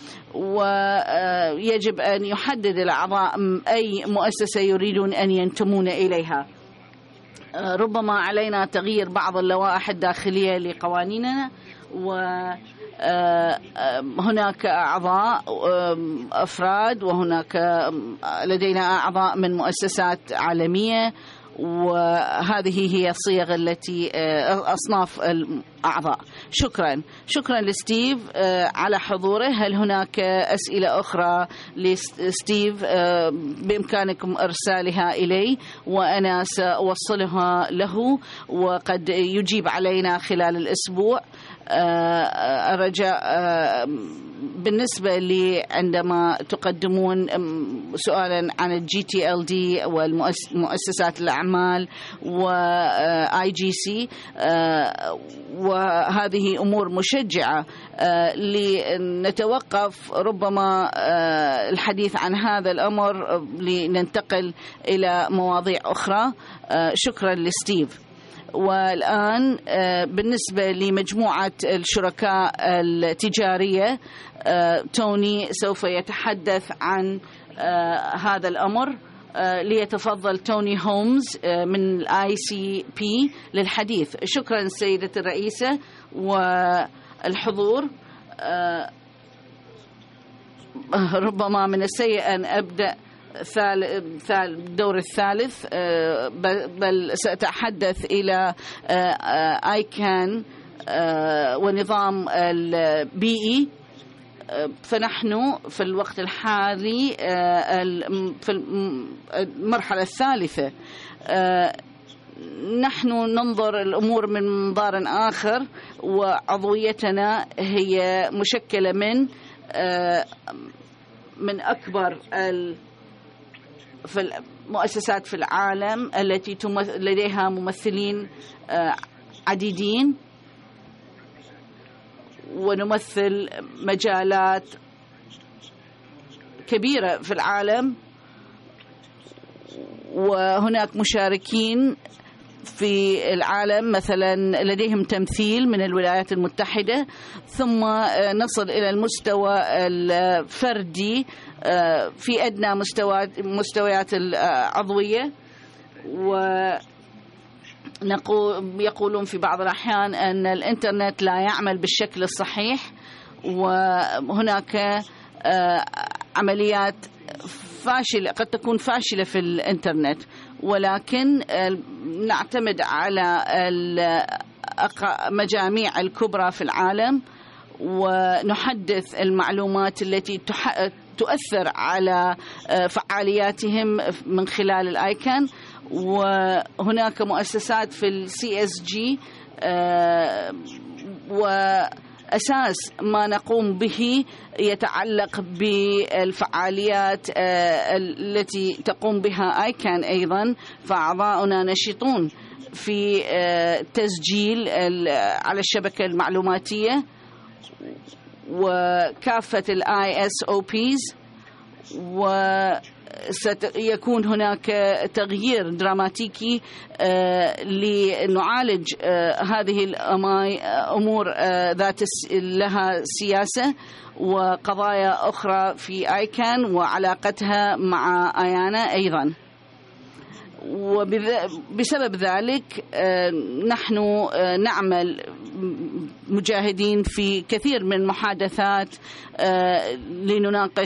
ويجب أن يحدد الأعضاء أي مؤسسة يريدون أن ينتمون إليها. ربما علينا تغيير بعض اللوائح الداخلية لقوانيننا، وهناك أعضاء أفراد، وهناك لدينا أعضاء من مؤسسات عالمية، وهذه هي الصيغ التي أصناف الأعضاء. شكرا لستيف على حضوره. هل هناك أسئلة أخرى لستيف؟ بإمكانكم إرسالها إلي وأنا سأوصلها له، وقد يجيب علينا خلال الأسبوع. الرجاء بالنسبة لي عندما تقدمون سؤالا عن GTLD والمؤسسات الأعمال وIGC، وهذه أمور مشجعة. لنتوقف ربما الحديث عن هذا الأمر لننتقل إلى مواضيع أخرى. شكرا لستيف. والآن بالنسبة لمجموعة الشركاء التجارية، توني سوف يتحدث عن هذا الأمر. ليتفضل توني هومز من ICP للحديث. شكرا سيدة الرئيسة والحضور. ربما من السيء أن أبدأ الدور الثالث، بل سأتحدث إلى ICANN ونظام البيئي. فنحن في الوقت الحالي في المرحلة الثالثة. نحن ننظر الأمور من منظار آخر، وعضويتنا هي مشكلة من أكبر في المؤسسات في العالم التي لديها ممثلين عديدين، ونمثل مجالات كبيرة في العالم، وهناك مشاركين في العالم مثلا لديهم تمثيل من الولايات المتحدة، ثم نصل إلى المستوى الفردي في أدنى مستويات العضوية. يقولون في بعض الأحيان أن الإنترنت لا يعمل بالشكل الصحيح، وهناك عمليات فاشلة قد تكون فاشلة في الإنترنت، ولكن نعتمد على المجاميع الكبرى في العالم ونحدث المعلومات التي تؤثر على فعالياتهم من خلال الآيكان. وهناك مؤسسات في الCSG، وأساس ما نقوم به يتعلق بالفعاليات التي تقوم بها آيكان أيضا. فأعضاؤنا نشطون في تسجيل على الشبكة المعلوماتية وكافة ISOPs، وسيكون هناك تغيير دراماتيكي لنعالج هذه الأمور ذات لها سياسة وقضايا أخرى في آيكان وعلاقتها مع آيانا أيضا. وبسبب ذلك نحن نعمل مجاهدين في كثير من المحادثات لنناقش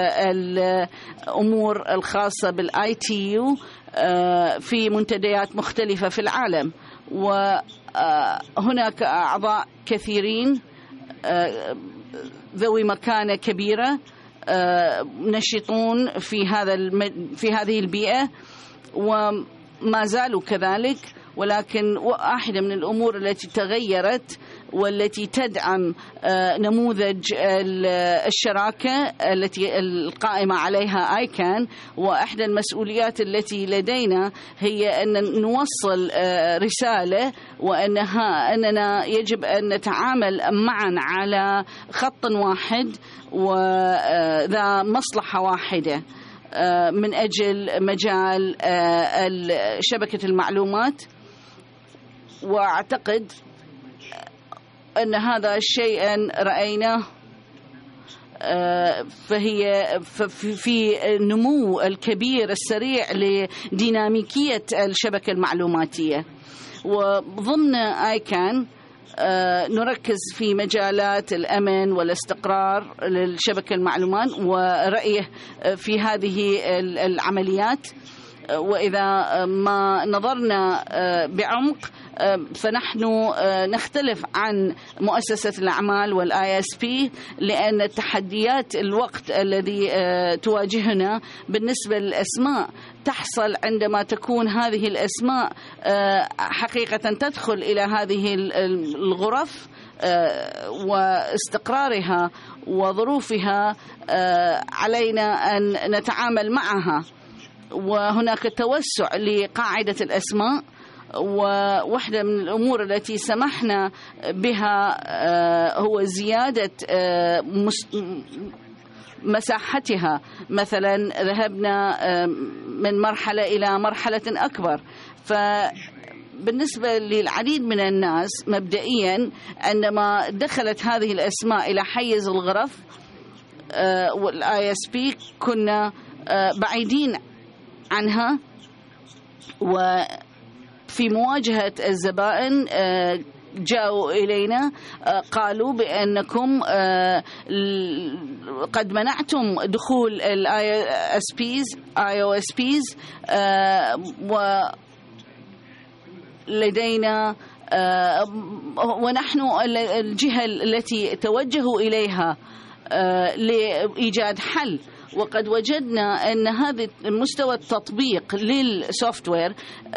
الأمور الخاصة بالITU في منتديات مختلفة في العالم. وهناك أعضاء كثيرين ذوي مكانة كبيرة نشطون في هذه البيئة وما زالوا كذلك. ولكن واحدة من الأمور التي تغيرت والتي تدعم نموذج الشراكة التي القائمة عليها آيكان، وإحدى المسؤوليات التي لدينا هي أن نوصل رسالة أننا يجب أن نتعامل معا على خط واحد وذا مصلحة واحدة من أجل مجال شبكة المعلومات. وأعتقد أن هذا الشيء رأيناه فهي في النمو الكبير السريع لديناميكية الشبكة المعلوماتية. وضمن آيكان نركز في مجالات الأمن والاستقرار للشبكة المعلومات ورأيه في هذه العمليات. وإذا ما نظرنا بعمق فنحن نختلف عن مؤسسة الأعمال والISP، لأن تحديات الوقت الذي تواجهنا بالنسبة للأسماء تحصل عندما تكون هذه الأسماء حقيقة تدخل إلى هذه الغرف واستقرارها وظروفها علينا أن نتعامل معها. وهناك توسع لقاعدة الأسماء، وواحدة من الأمور التي سمحنا بها هو زيادة مساحتها. مثلا ذهبنا من مرحلة إلى مرحلة أكبر. فبالنسبة للعديد من الناس مبدئيا عندما دخلت هذه الأسماء إلى حيز الغرف والISP كنا بعيدين عنها، وفي مواجهة الزبائن جاءوا إلينا قالوا بأنكم قد منعتم دخول iOSPs ولدينا ونحن الجهة التي توجهوا إليها لإيجاد حل. وقد وجدنا أن هذا مستوى التطبيق للسوفتوير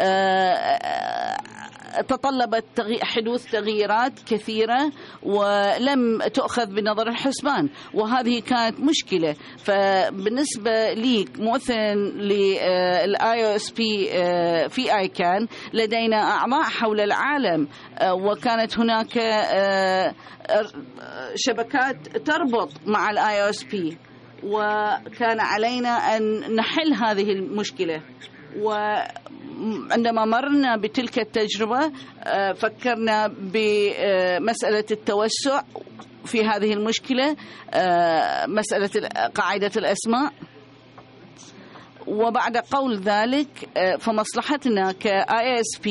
تطلبت حدوث تغييرات كثيرة ولم تؤخذ بنظر الحسبان، وهذه كانت مشكلة. فبالنسبة لي ممثلا للIOSP في ICANN لدينا أعضاء حول العالم، وكانت هناك شبكات تربط مع الIOSP، وكان علينا أن نحل هذه المشكلة. وعندما مرنا بتلك التجربة فكرنا بمسألة التوسع في هذه المشكلة، مسألة قاعدة الأسماء. وبعد قول ذلك فمصلحتنا كISP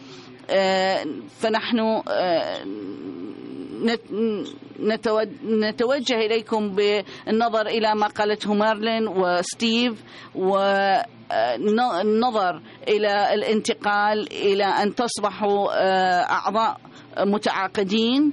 فنحن نتوجه إليكم بالنظر إلى ما قالته مارلين وستيف، والنظر إلى الانتقال إلى أن تصبحوا أعضاء متعاقدين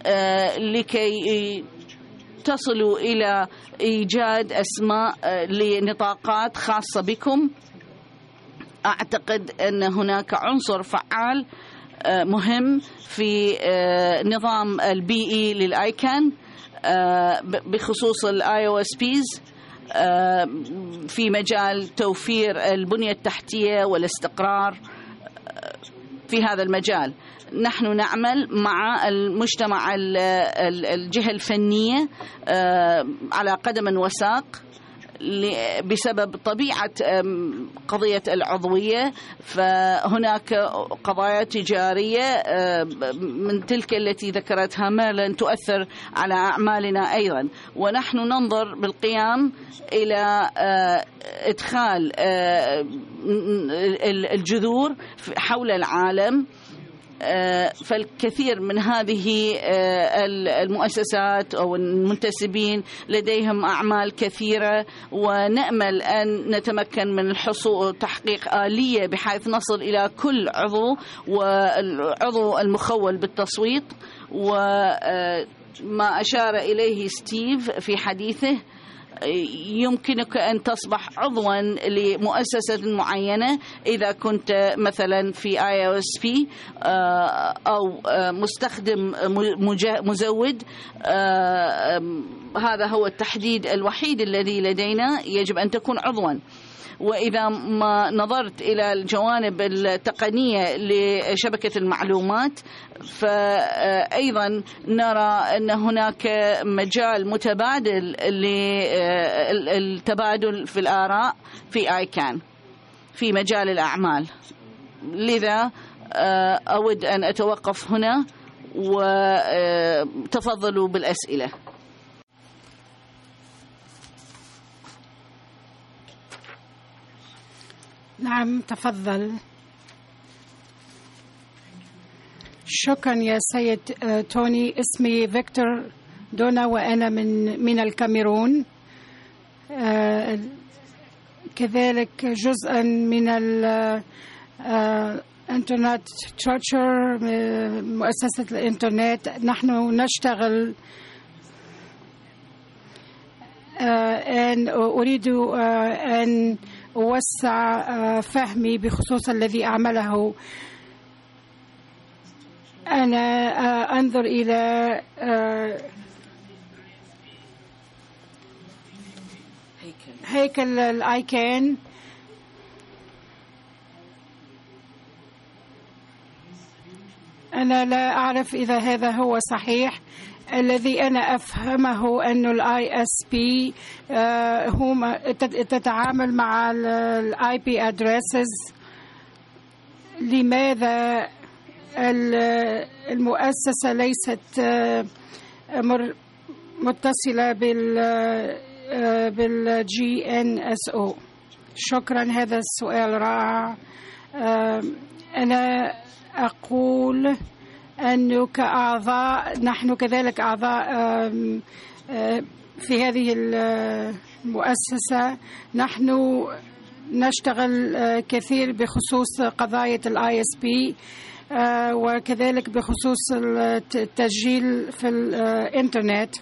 لكي تصلوا إلى إيجاد أسماء لنطاقات خاصة بكم. أعتقد أن هناك عنصر فعال مهم في نظام البيئي للآيكان بخصوص الIOSPs في مجال توفير البنية التحتية والاستقرار في هذا المجال. نحن نعمل مع المجتمع الجهة الفنية على قدم وساق بسبب طبيعة قضية العضوية. فهناك قضايا تجارية من تلك التي ذكرتها ميرلين تؤثر على أعمالنا أيضا، ونحن ننظر بالقيام إلى إدخال الجذور حول العالم. فالكثير من هذه المؤسسات أو المنتسبين لديهم أعمال كثيرة، ونأمل أن نتمكن من الحصول تحقيق آلية بحيث نصل إلى كل عضو والعضو المخول بالتصويت. وما أشار إليه ستيف في حديثه، يمكنك أن تصبح عضوا لمؤسسة معينة إذا كنت مثلا في iOSP أو مستخدم مزود. هذا هو التحديد الوحيد الذي لدينا، يجب أن تكون عضوا. وإذا ما نظرت إلى الجوانب التقنية لشبكة المعلومات فأيضا نرى أن هناك مجال متبادل للتبادل في الآراء في ICANN في مجال الأعمال. لذا أود أن أتوقف هنا وتفضلوا بالأسئلة. نعم تفضل. شكرا يا سيد توني. اسمي فيكتور دونا وأنا من الكاميرون، كذلك جزءا من الانترنت تشارتر، مؤسسة الانترنت. نحن نشتغل أن أريد أن أوسع فهمي بخصوص الذي أعمله. أنا أنظر إلى هيكل الآيكان. أنا لا أعرف إذا هذا هو صحيح. الذي أنا أفهمه أن الISP هم تتعامل مع IP addresses. لماذا المؤسسة ليست متصلة بالGNSO؟ شكرا، هذا السؤال رائع. أنا أقول أنه كأعضاء، نحن كذلك أعضاء في هذه المؤسسة، نحن نشتغل كثير بخصوص قضايا الISP وكذلك بخصوص التسجيل في الإنترنت.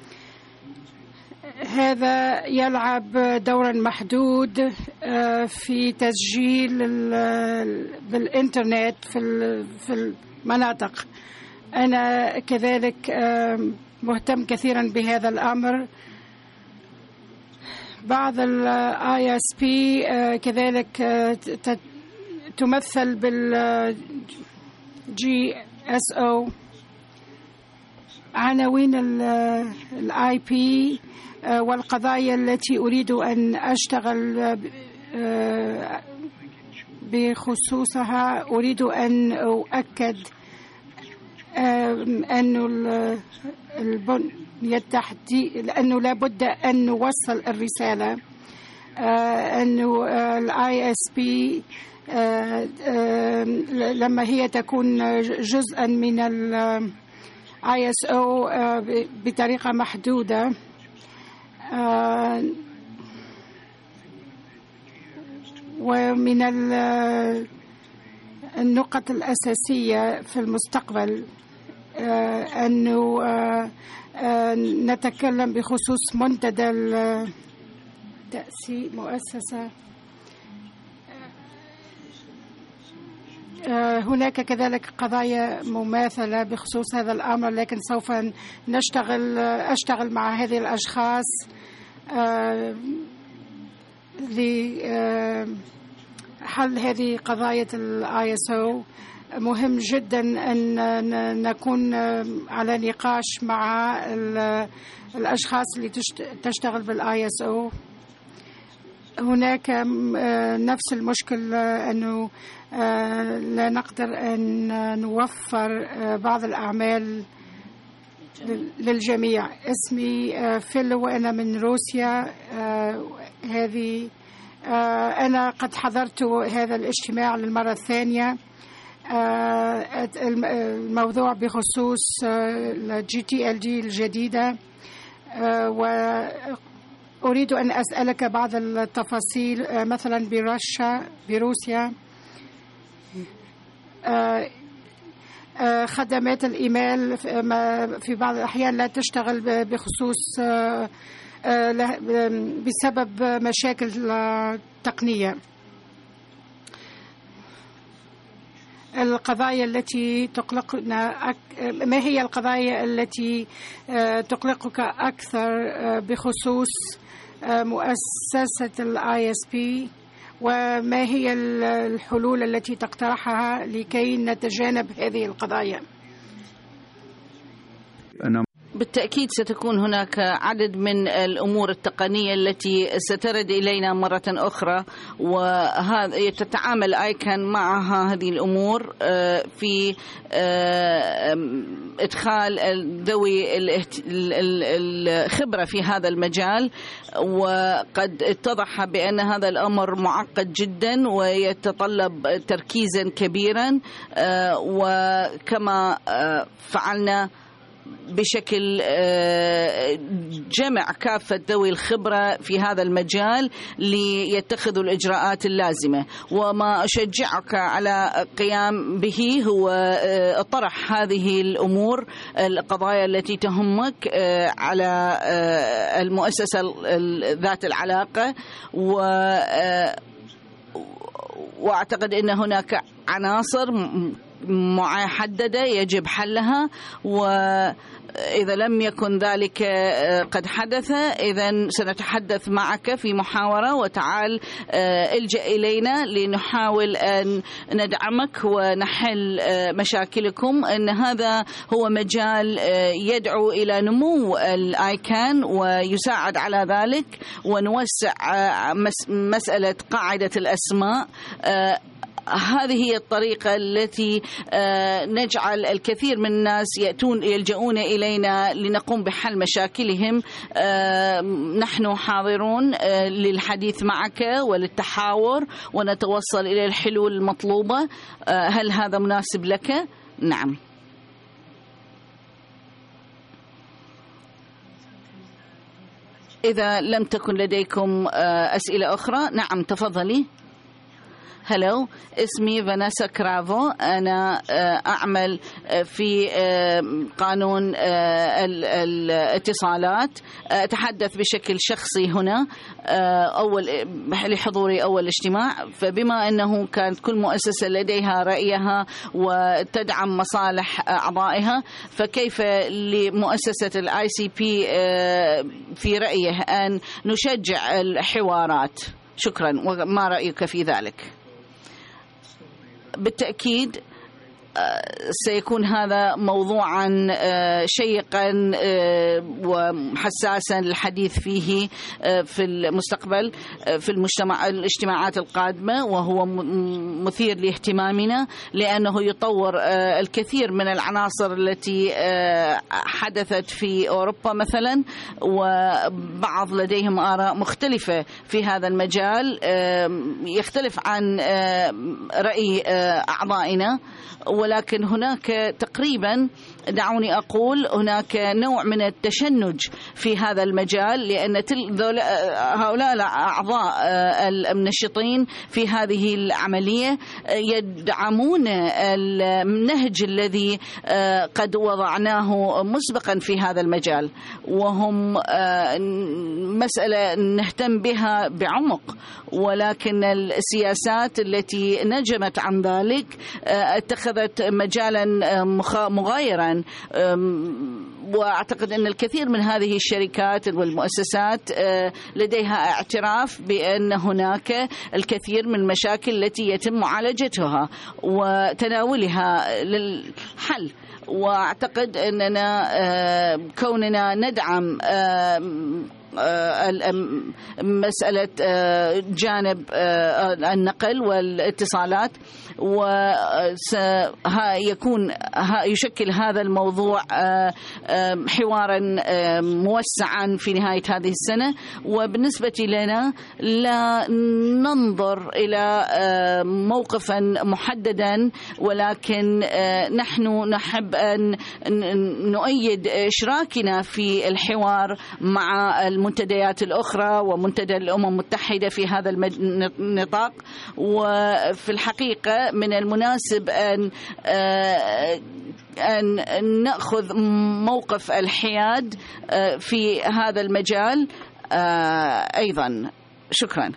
هذا يلعب دورا محدود في تسجيل بالإنترنت في المناطق. أنا كذلك مهتم كثيرا بهذا الأمر. بعض الISP كذلك تمثل بالGSO. عناوين الIP والقضايا التي أريد أن أشتغل بخصوصها، أريد أن أؤكد لأنه لابد أن نوصل الرسالة أنه الISP لما هي تكون جزءا من ISO بطريقة محدودة، ومن النقط الأساسية في المستقبل أنه نتكلم بخصوص منتدى تأسيس مؤسسة. هناك كذلك قضايا مماثلة بخصوص هذا الأمر، لكن سوف أشتغل مع هذه الأشخاص لحل هذه قضايا الISO. مهم جدا أن نكون على نقاش مع الأشخاص اللي تشتغل بالISO. هناك نفس المشكلة أنه لا نقدر أن نوفر بعض الأعمال للجميع. اسمي فيلو وأنا من روسيا. هذه أنا قد حضرت هذا الاجتماع للمرة الثانية. الموضوع بخصوص GTLD الجديدة، وأريد أن أسألك بعض التفاصيل. مثلا بروسيا خدمات الإيميل في بعض الأحيان لا تشتغل بخصوص بسبب مشاكل تقنية. القضايا التي تقلقنا، ما هي القضايا التي تقلقك أكثر بخصوص مؤسسة الISP، وما هي الحلول التي تقترحها لكي نتجنب هذه القضايا؟ بالتأكيد ستكون هناك عدد من الأمور التقنية التي سترد إلينا مرة أخرى، وهذا تتعامل آيكان معها هذه الأمور في إدخال ذوي الخبرة في هذا المجال. وقد اتضح بأن هذا الأمر معقد جدا ويتطلب تركيزا كبيرا، وكما فعلنا بشكل جمع كافة ذوي الخبرة في هذا المجال ليتخذوا الإجراءات اللازمة. وما أشجعك على قيام به هو طرح هذه الأمور، القضايا التي تهمك على المؤسسة ذات العلاقة. وأعتقد أن هناك عناصر محددة يجب حلها، وإذا لم يكن ذلك قد حدث إذن سنتحدث معك في محاورة، وتعال الجأ إلينا لنحاول أن ندعمك ونحل مشاكلكم. أن هذا هو مجال يدعو إلى نمو الآيكان ويساعد على ذلك، ونوسع مسألة قاعدة الأسماء. هذه هي الطريقة التي نجعل الكثير من الناس يلجؤون إلينا لنقوم بحل مشاكلهم. نحن حاضرون للحديث معك وللتحاور ونتوصل إلى الحلول المطلوبة. هل هذا مناسب لك؟ نعم. إذا لم تكن لديكم أسئلة أخرى، نعم تفضلي. هلو، اسمي فانيسا كرافو، أنا أعمل في قانون الاتصالات. أتحدث بشكل شخصي هنا لحضوري أول اجتماع. فبما أنه كانت كل مؤسسة لديها رأيها وتدعم مصالح أعضائها، فكيف لمؤسسة الICP في رأيه أن نشجع الحوارات؟ شكرا، وما رأيك في ذلك؟ بالتأكيد سيكون هذا موضوعا شيقا وحساسا للحديث فيه في المستقبل في الاجتماعات القادمة، وهو مثير لاهتمامنا لأنه يطور الكثير من العناصر التي حدثت في أوروبا مثلا، وبعض لديهم آراء مختلفة في هذا المجال يختلف عن رأي أعضائنا. ولكن هناك تقريبا، دعوني أقول، هناك نوع من التشنج في هذا المجال، لأن هؤلاء الأعضاء النشطين في هذه العملية يدعمون النهج الذي قد وضعناه مسبقا في هذا المجال، وهم مسألة نهتم بها بعمق. ولكن السياسات التي نجمت عن ذلك اتخذت مجالا مغايرا، وأعتقد أن الكثير من هذه الشركات والمؤسسات لديها اعتراف بأن هناك الكثير من المشاكل التي يتم معالجتها وتناولها للحل. وأعتقد أننا كوننا ندعم مسألة جانب النقل والاتصالات، يشكل هذا الموضوع حوارا موسعا في نهاية هذه السنة. وبالنسبة لنا لا ننظر إلى موقفا محددا، ولكن نحن نحب أن نؤيد إشراكنا في الحوار مع المنتديات الأخرى ومنتدى الأمم المتحدة في هذا النطاق. وفي الحقيقة من المناسب أن نأخذ موقف الحياد في هذا المجال أيضا. شكرا.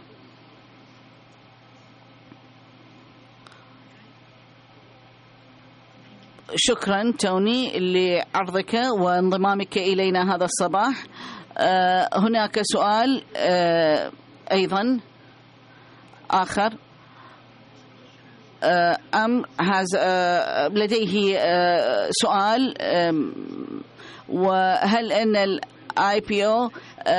شكرا توني لعرضك وانضمامك إلينا هذا الصباح. هناك سؤال أيضا آخر. لديه سؤال، وهل أن الIPO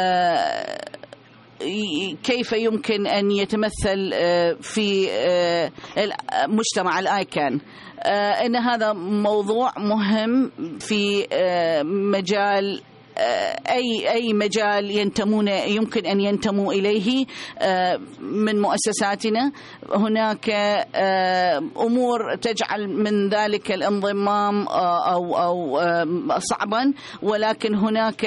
كيف يمكن أن يتمثل في مجتمع الآيكان؟ إن هذا موضوع مهم في مجال أي مجال يمكن أن ينتموا إليه من مؤسساتنا. هناك أمور تجعل من ذلك الانضمام أو صعبا، ولكن هناك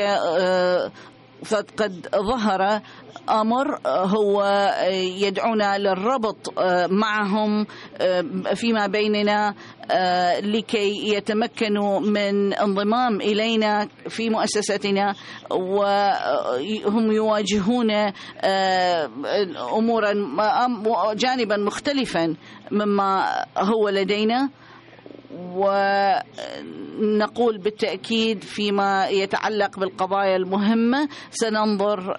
قد ظهر أمر هو يدعونا للربط معهم فيما بيننا لكي يتمكنوا من انضمام إلينا في مؤسستنا، وهم يواجهون أمورا جانبا مختلفا مما هو لدينا. ونقول بالتأكيد فيما يتعلق بالقضايا المهمة سننظر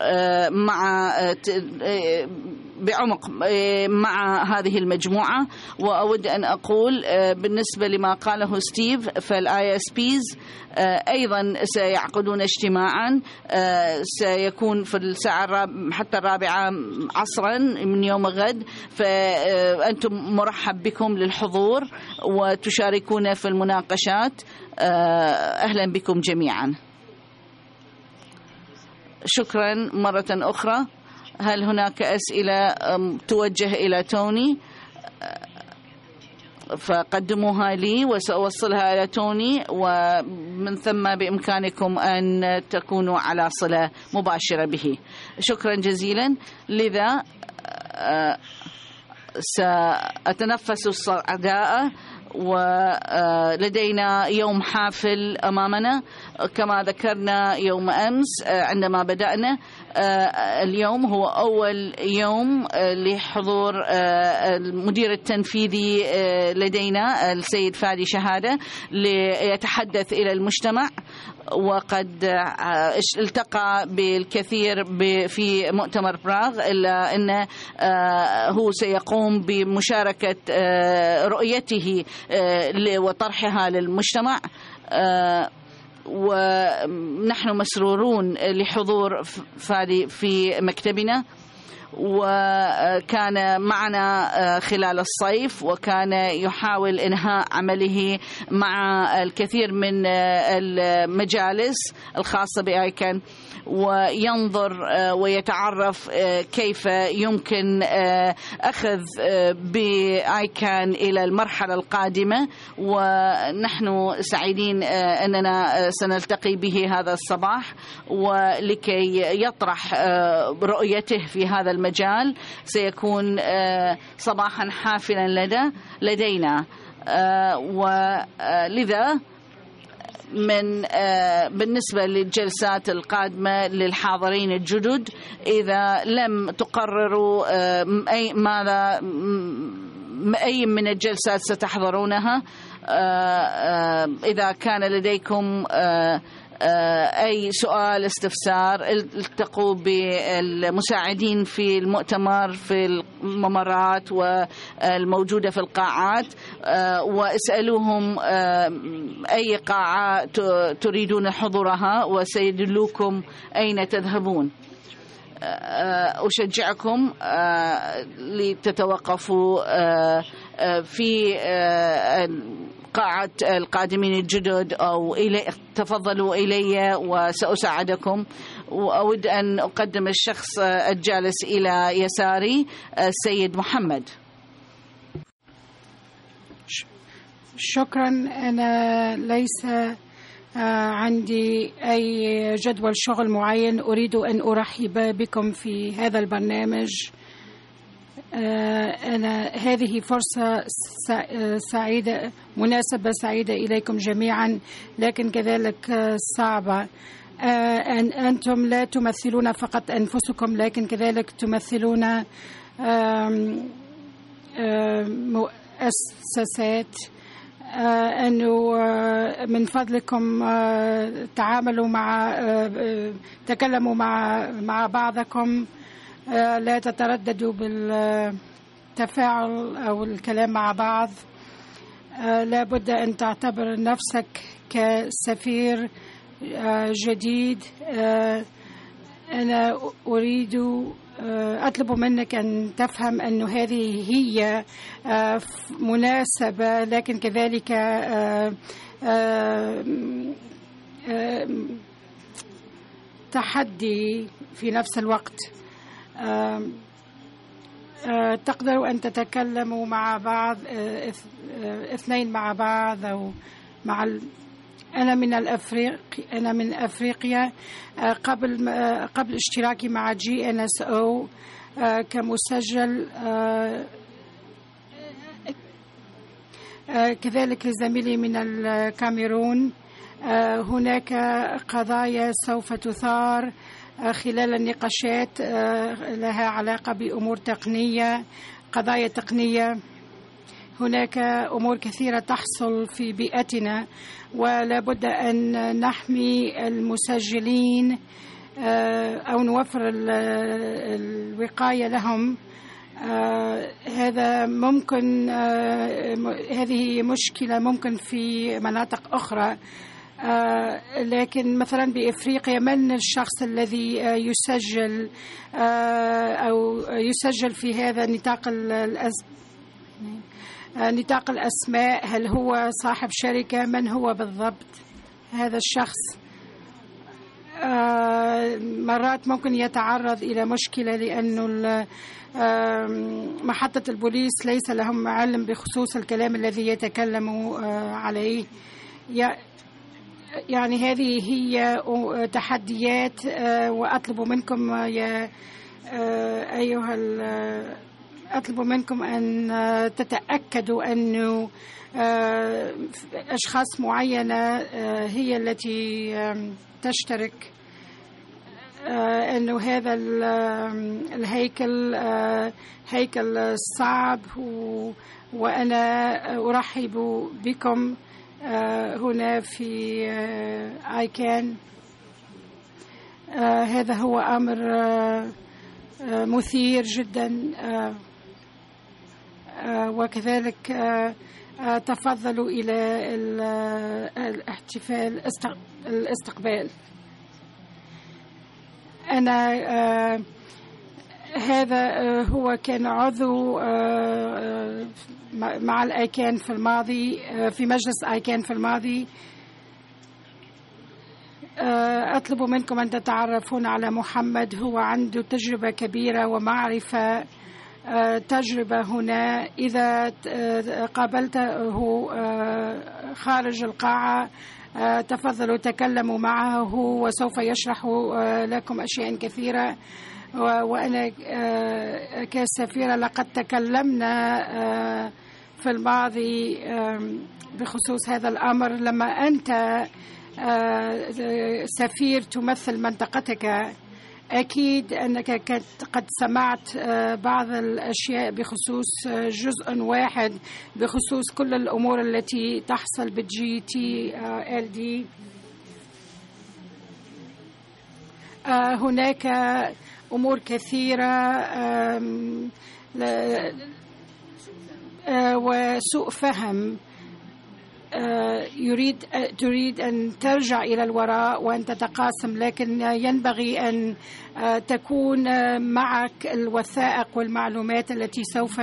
بعمق مع هذه المجموعة. وأود أن أقول بالنسبة لما قاله ستيف، فالISPs أيضا سيعقدون اجتماعا سيكون في الساعة حتى 4 عصرا من يوم غد، فأنتم مرحب بكم للحضور وتشاركون في المناقشات. أهلا بكم جميعا. شكرا مرة أخرى. هل هناك أسئلة توجه إلى توني؟ فقدموها لي وسأوصلها إلى توني، ومن ثم بإمكانكم أن تكونوا على صلة مباشرة به. شكرا جزيلا. لذا سأتنفس الصعداء، ولدينا يوم حافل أمامنا كما ذكرنا يوم أمس عندما بدأنا. اليوم هو أول يوم لحضور المدير التنفيذي لدينا السيد فادي شهادة ليتحدث إلى المجتمع، وقد التقى بالكثير في مؤتمر براغ، إلا أنه هو سيقوم بمشاركة رؤيته وطرحها للمجتمع، ونحن مسرورون لحضور فادي في مكتبنا. وكان معنا خلال الصيف، وكان يحاول إنهاء عمله مع الكثير من المجالس الخاصة بآيكان، وينظر ويتعرف كيف يمكن أخذ بآيكان إلى المرحلة القادمة. ونحن سعيدين أننا سنلتقي به هذا الصباح، ولكي يطرح رؤيته في هذا المجال. سيكون صباحا حافلا لدينا، ولذا بالنسبة للجلسات القادمة للحاضرين الجدد، إذا لم تقرروا أي من الجلسات ستحضرونها، إذا كان لديكم أي سؤال استفسار التقوا بالمساعدين في المؤتمر في الممرات والموجودة في القاعات، واسألوهم أي قاعة تريدون حضورها وسيدلوكم أين تذهبون. أشجعكم لتتوقفوا في قاعة القادمين الجدد أو تفضلوا إلي وسأساعدكم. وأود أن أقدم الشخص الجالس إلى يساري السيد محمد. شكرا. أنا ليس عندي أي جدول شغل معين. أريد أن أرحب بكم في هذا البرنامج. هذه فرصة سعيدة، مناسبة سعيدة إليكم جميعا، لكن كذلك صعبة. أنتم لا تمثلون فقط أنفسكم، لكن كذلك تمثلون مؤسسات. أنه من فضلكم تكلموا مع بعضكم، لا تترددوا بالتفاعل أو الكلام مع بعض. لا بد أن تعتبر نفسك كسفير جديد. أنا أريد أطلب منك أن تفهم أن هذه هي مناسبة، لكن كذلك تحدي في نفس الوقت. تقدروا أن تتكلموا مع بعض، اثنين مع بعض أو مع أنا من أفريقيا. قبل اشتراكي مع GNSO كمسجل، كذلك زميلي من الكاميرون. هناك قضايا سوف تثار خلال النقاشات لها علاقة بأمور تقنية، قضايا تقنية. هناك أمور كثيرة تحصل في بيئتنا، ولا بد أن نحمي المسجلين أو نوفر الوقاية لهم. هذا ممكن، هذه مشكلة ممكن في مناطق أخرى، لكن مثلا بإفريقيا من الشخص الذي يسجل أو يسجل في هذا نطاق الأسماء؟ هل هو صاحب شركة؟ من هو بالضبط هذا الشخص؟ مرات ممكن يتعرض إلى مشكلة لأنه محطة البوليس ليس لهم علم بخصوص الكلام الذي يتكلموا عليه. يعني هذه هي تحديات، وأطلب منكم يا أيها أطلب منكم أن تتأكدوا أنه أشخاص معينة هي التي تشترك، أنه هذا الهيكل هيكل صعب، وأنا أرحب بكم هنا في آيكان. هذا هو أمر مثير جدا، وكذلك تفضلوا إلى الاستقبال. أنا هذا هو كان عضو مع الآيكان في الماضي، في مجلس آيكان في الماضي. أطلب منكم أن تتعرفون على محمد. هو عنده تجربة كبيرة ومعرفة، تجربة هنا. إذا قابلته خارج القاعة تفضلوا تكلموا معه، وسوف يشرح لكم أشياء كثيرة. وأنا كسفيرة لقد تكلمنا في الماضي بخصوص هذا الأمر. لما أنت سفير تمثل منطقتك، أكيد أنك قد سمعت بعض الأشياء بخصوص جزء واحد، بخصوص كل الأمور التي تحصل بالGTLD. هناك أمور كثيرة وسوء فهم. تريد أن ترجع إلى الوراء وأن تتقاسم، لكن ينبغي أن تكون معك الوثائق والمعلومات التي سوف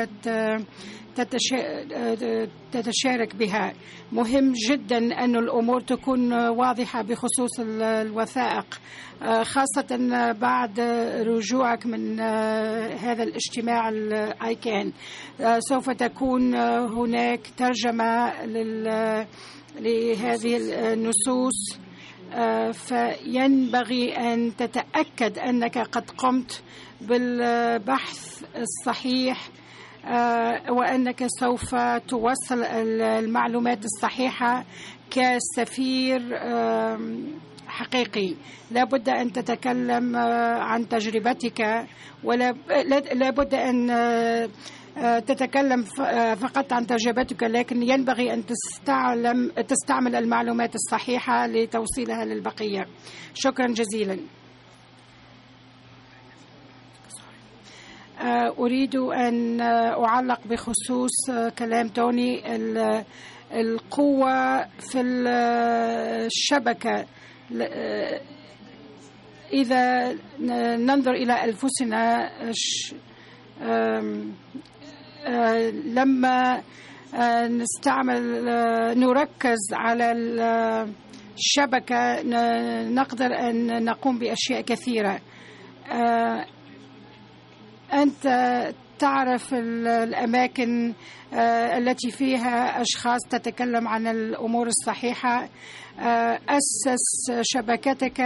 تتشارك بها. مهم جدا أن الأمور تكون واضحة بخصوص الوثائق، خاصة بعد رجوعك من هذا الاجتماع الآيكان. سوف تكون هناك ترجمة لهذه النصوص، فينبغي أن تتأكد أنك قد قمت بالبحث الصحيح، وأنك سوف توصل المعلومات الصحيحة كسفير حقيقي. لا بد أن تتكلم عن تجربتك، ولا بد أن تتكلم فقط عن تجربتك، لكن ينبغي أن تستعمل المعلومات الصحيحة لتوصيلها للبقية. شكرا جزيلا. أريد أن أعلق بخصوص كلام توني. القوة في الشبكة، إذا ننظر إلى أنفسنا لما نركز على الشبكة نقدر أن نقوم بأشياء كثيرة. أنت تعرف الأماكن التي فيها أشخاص تتكلم عن الأمور الصحيحة. أسس شبكتك،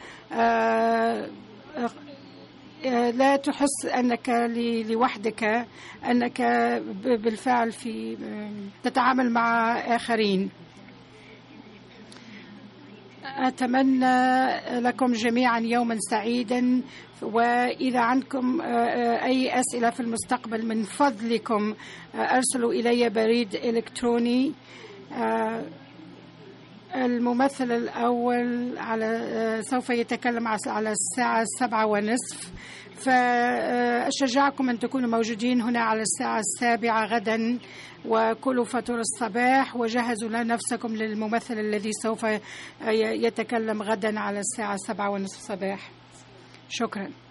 لا تحس أنك لوحدك، أنك بالفعل تتعامل مع آخرين. أتمنى لكم جميعا يوما سعيدا، وإذا عندكم أي أسئلة في المستقبل من فضلكم أرسلوا إلي بريد إلكتروني. الممثل الأول سوف يتكلم على الساعة 7:30، فأشجعكم أن تكونوا موجودين هنا على الساعة 7 غدا، وكلوا فطور الصباح وجهزوا لنفسكم للممثل الذي سوف يتكلم غدا على الساعة 7:30 صباح. شكرا.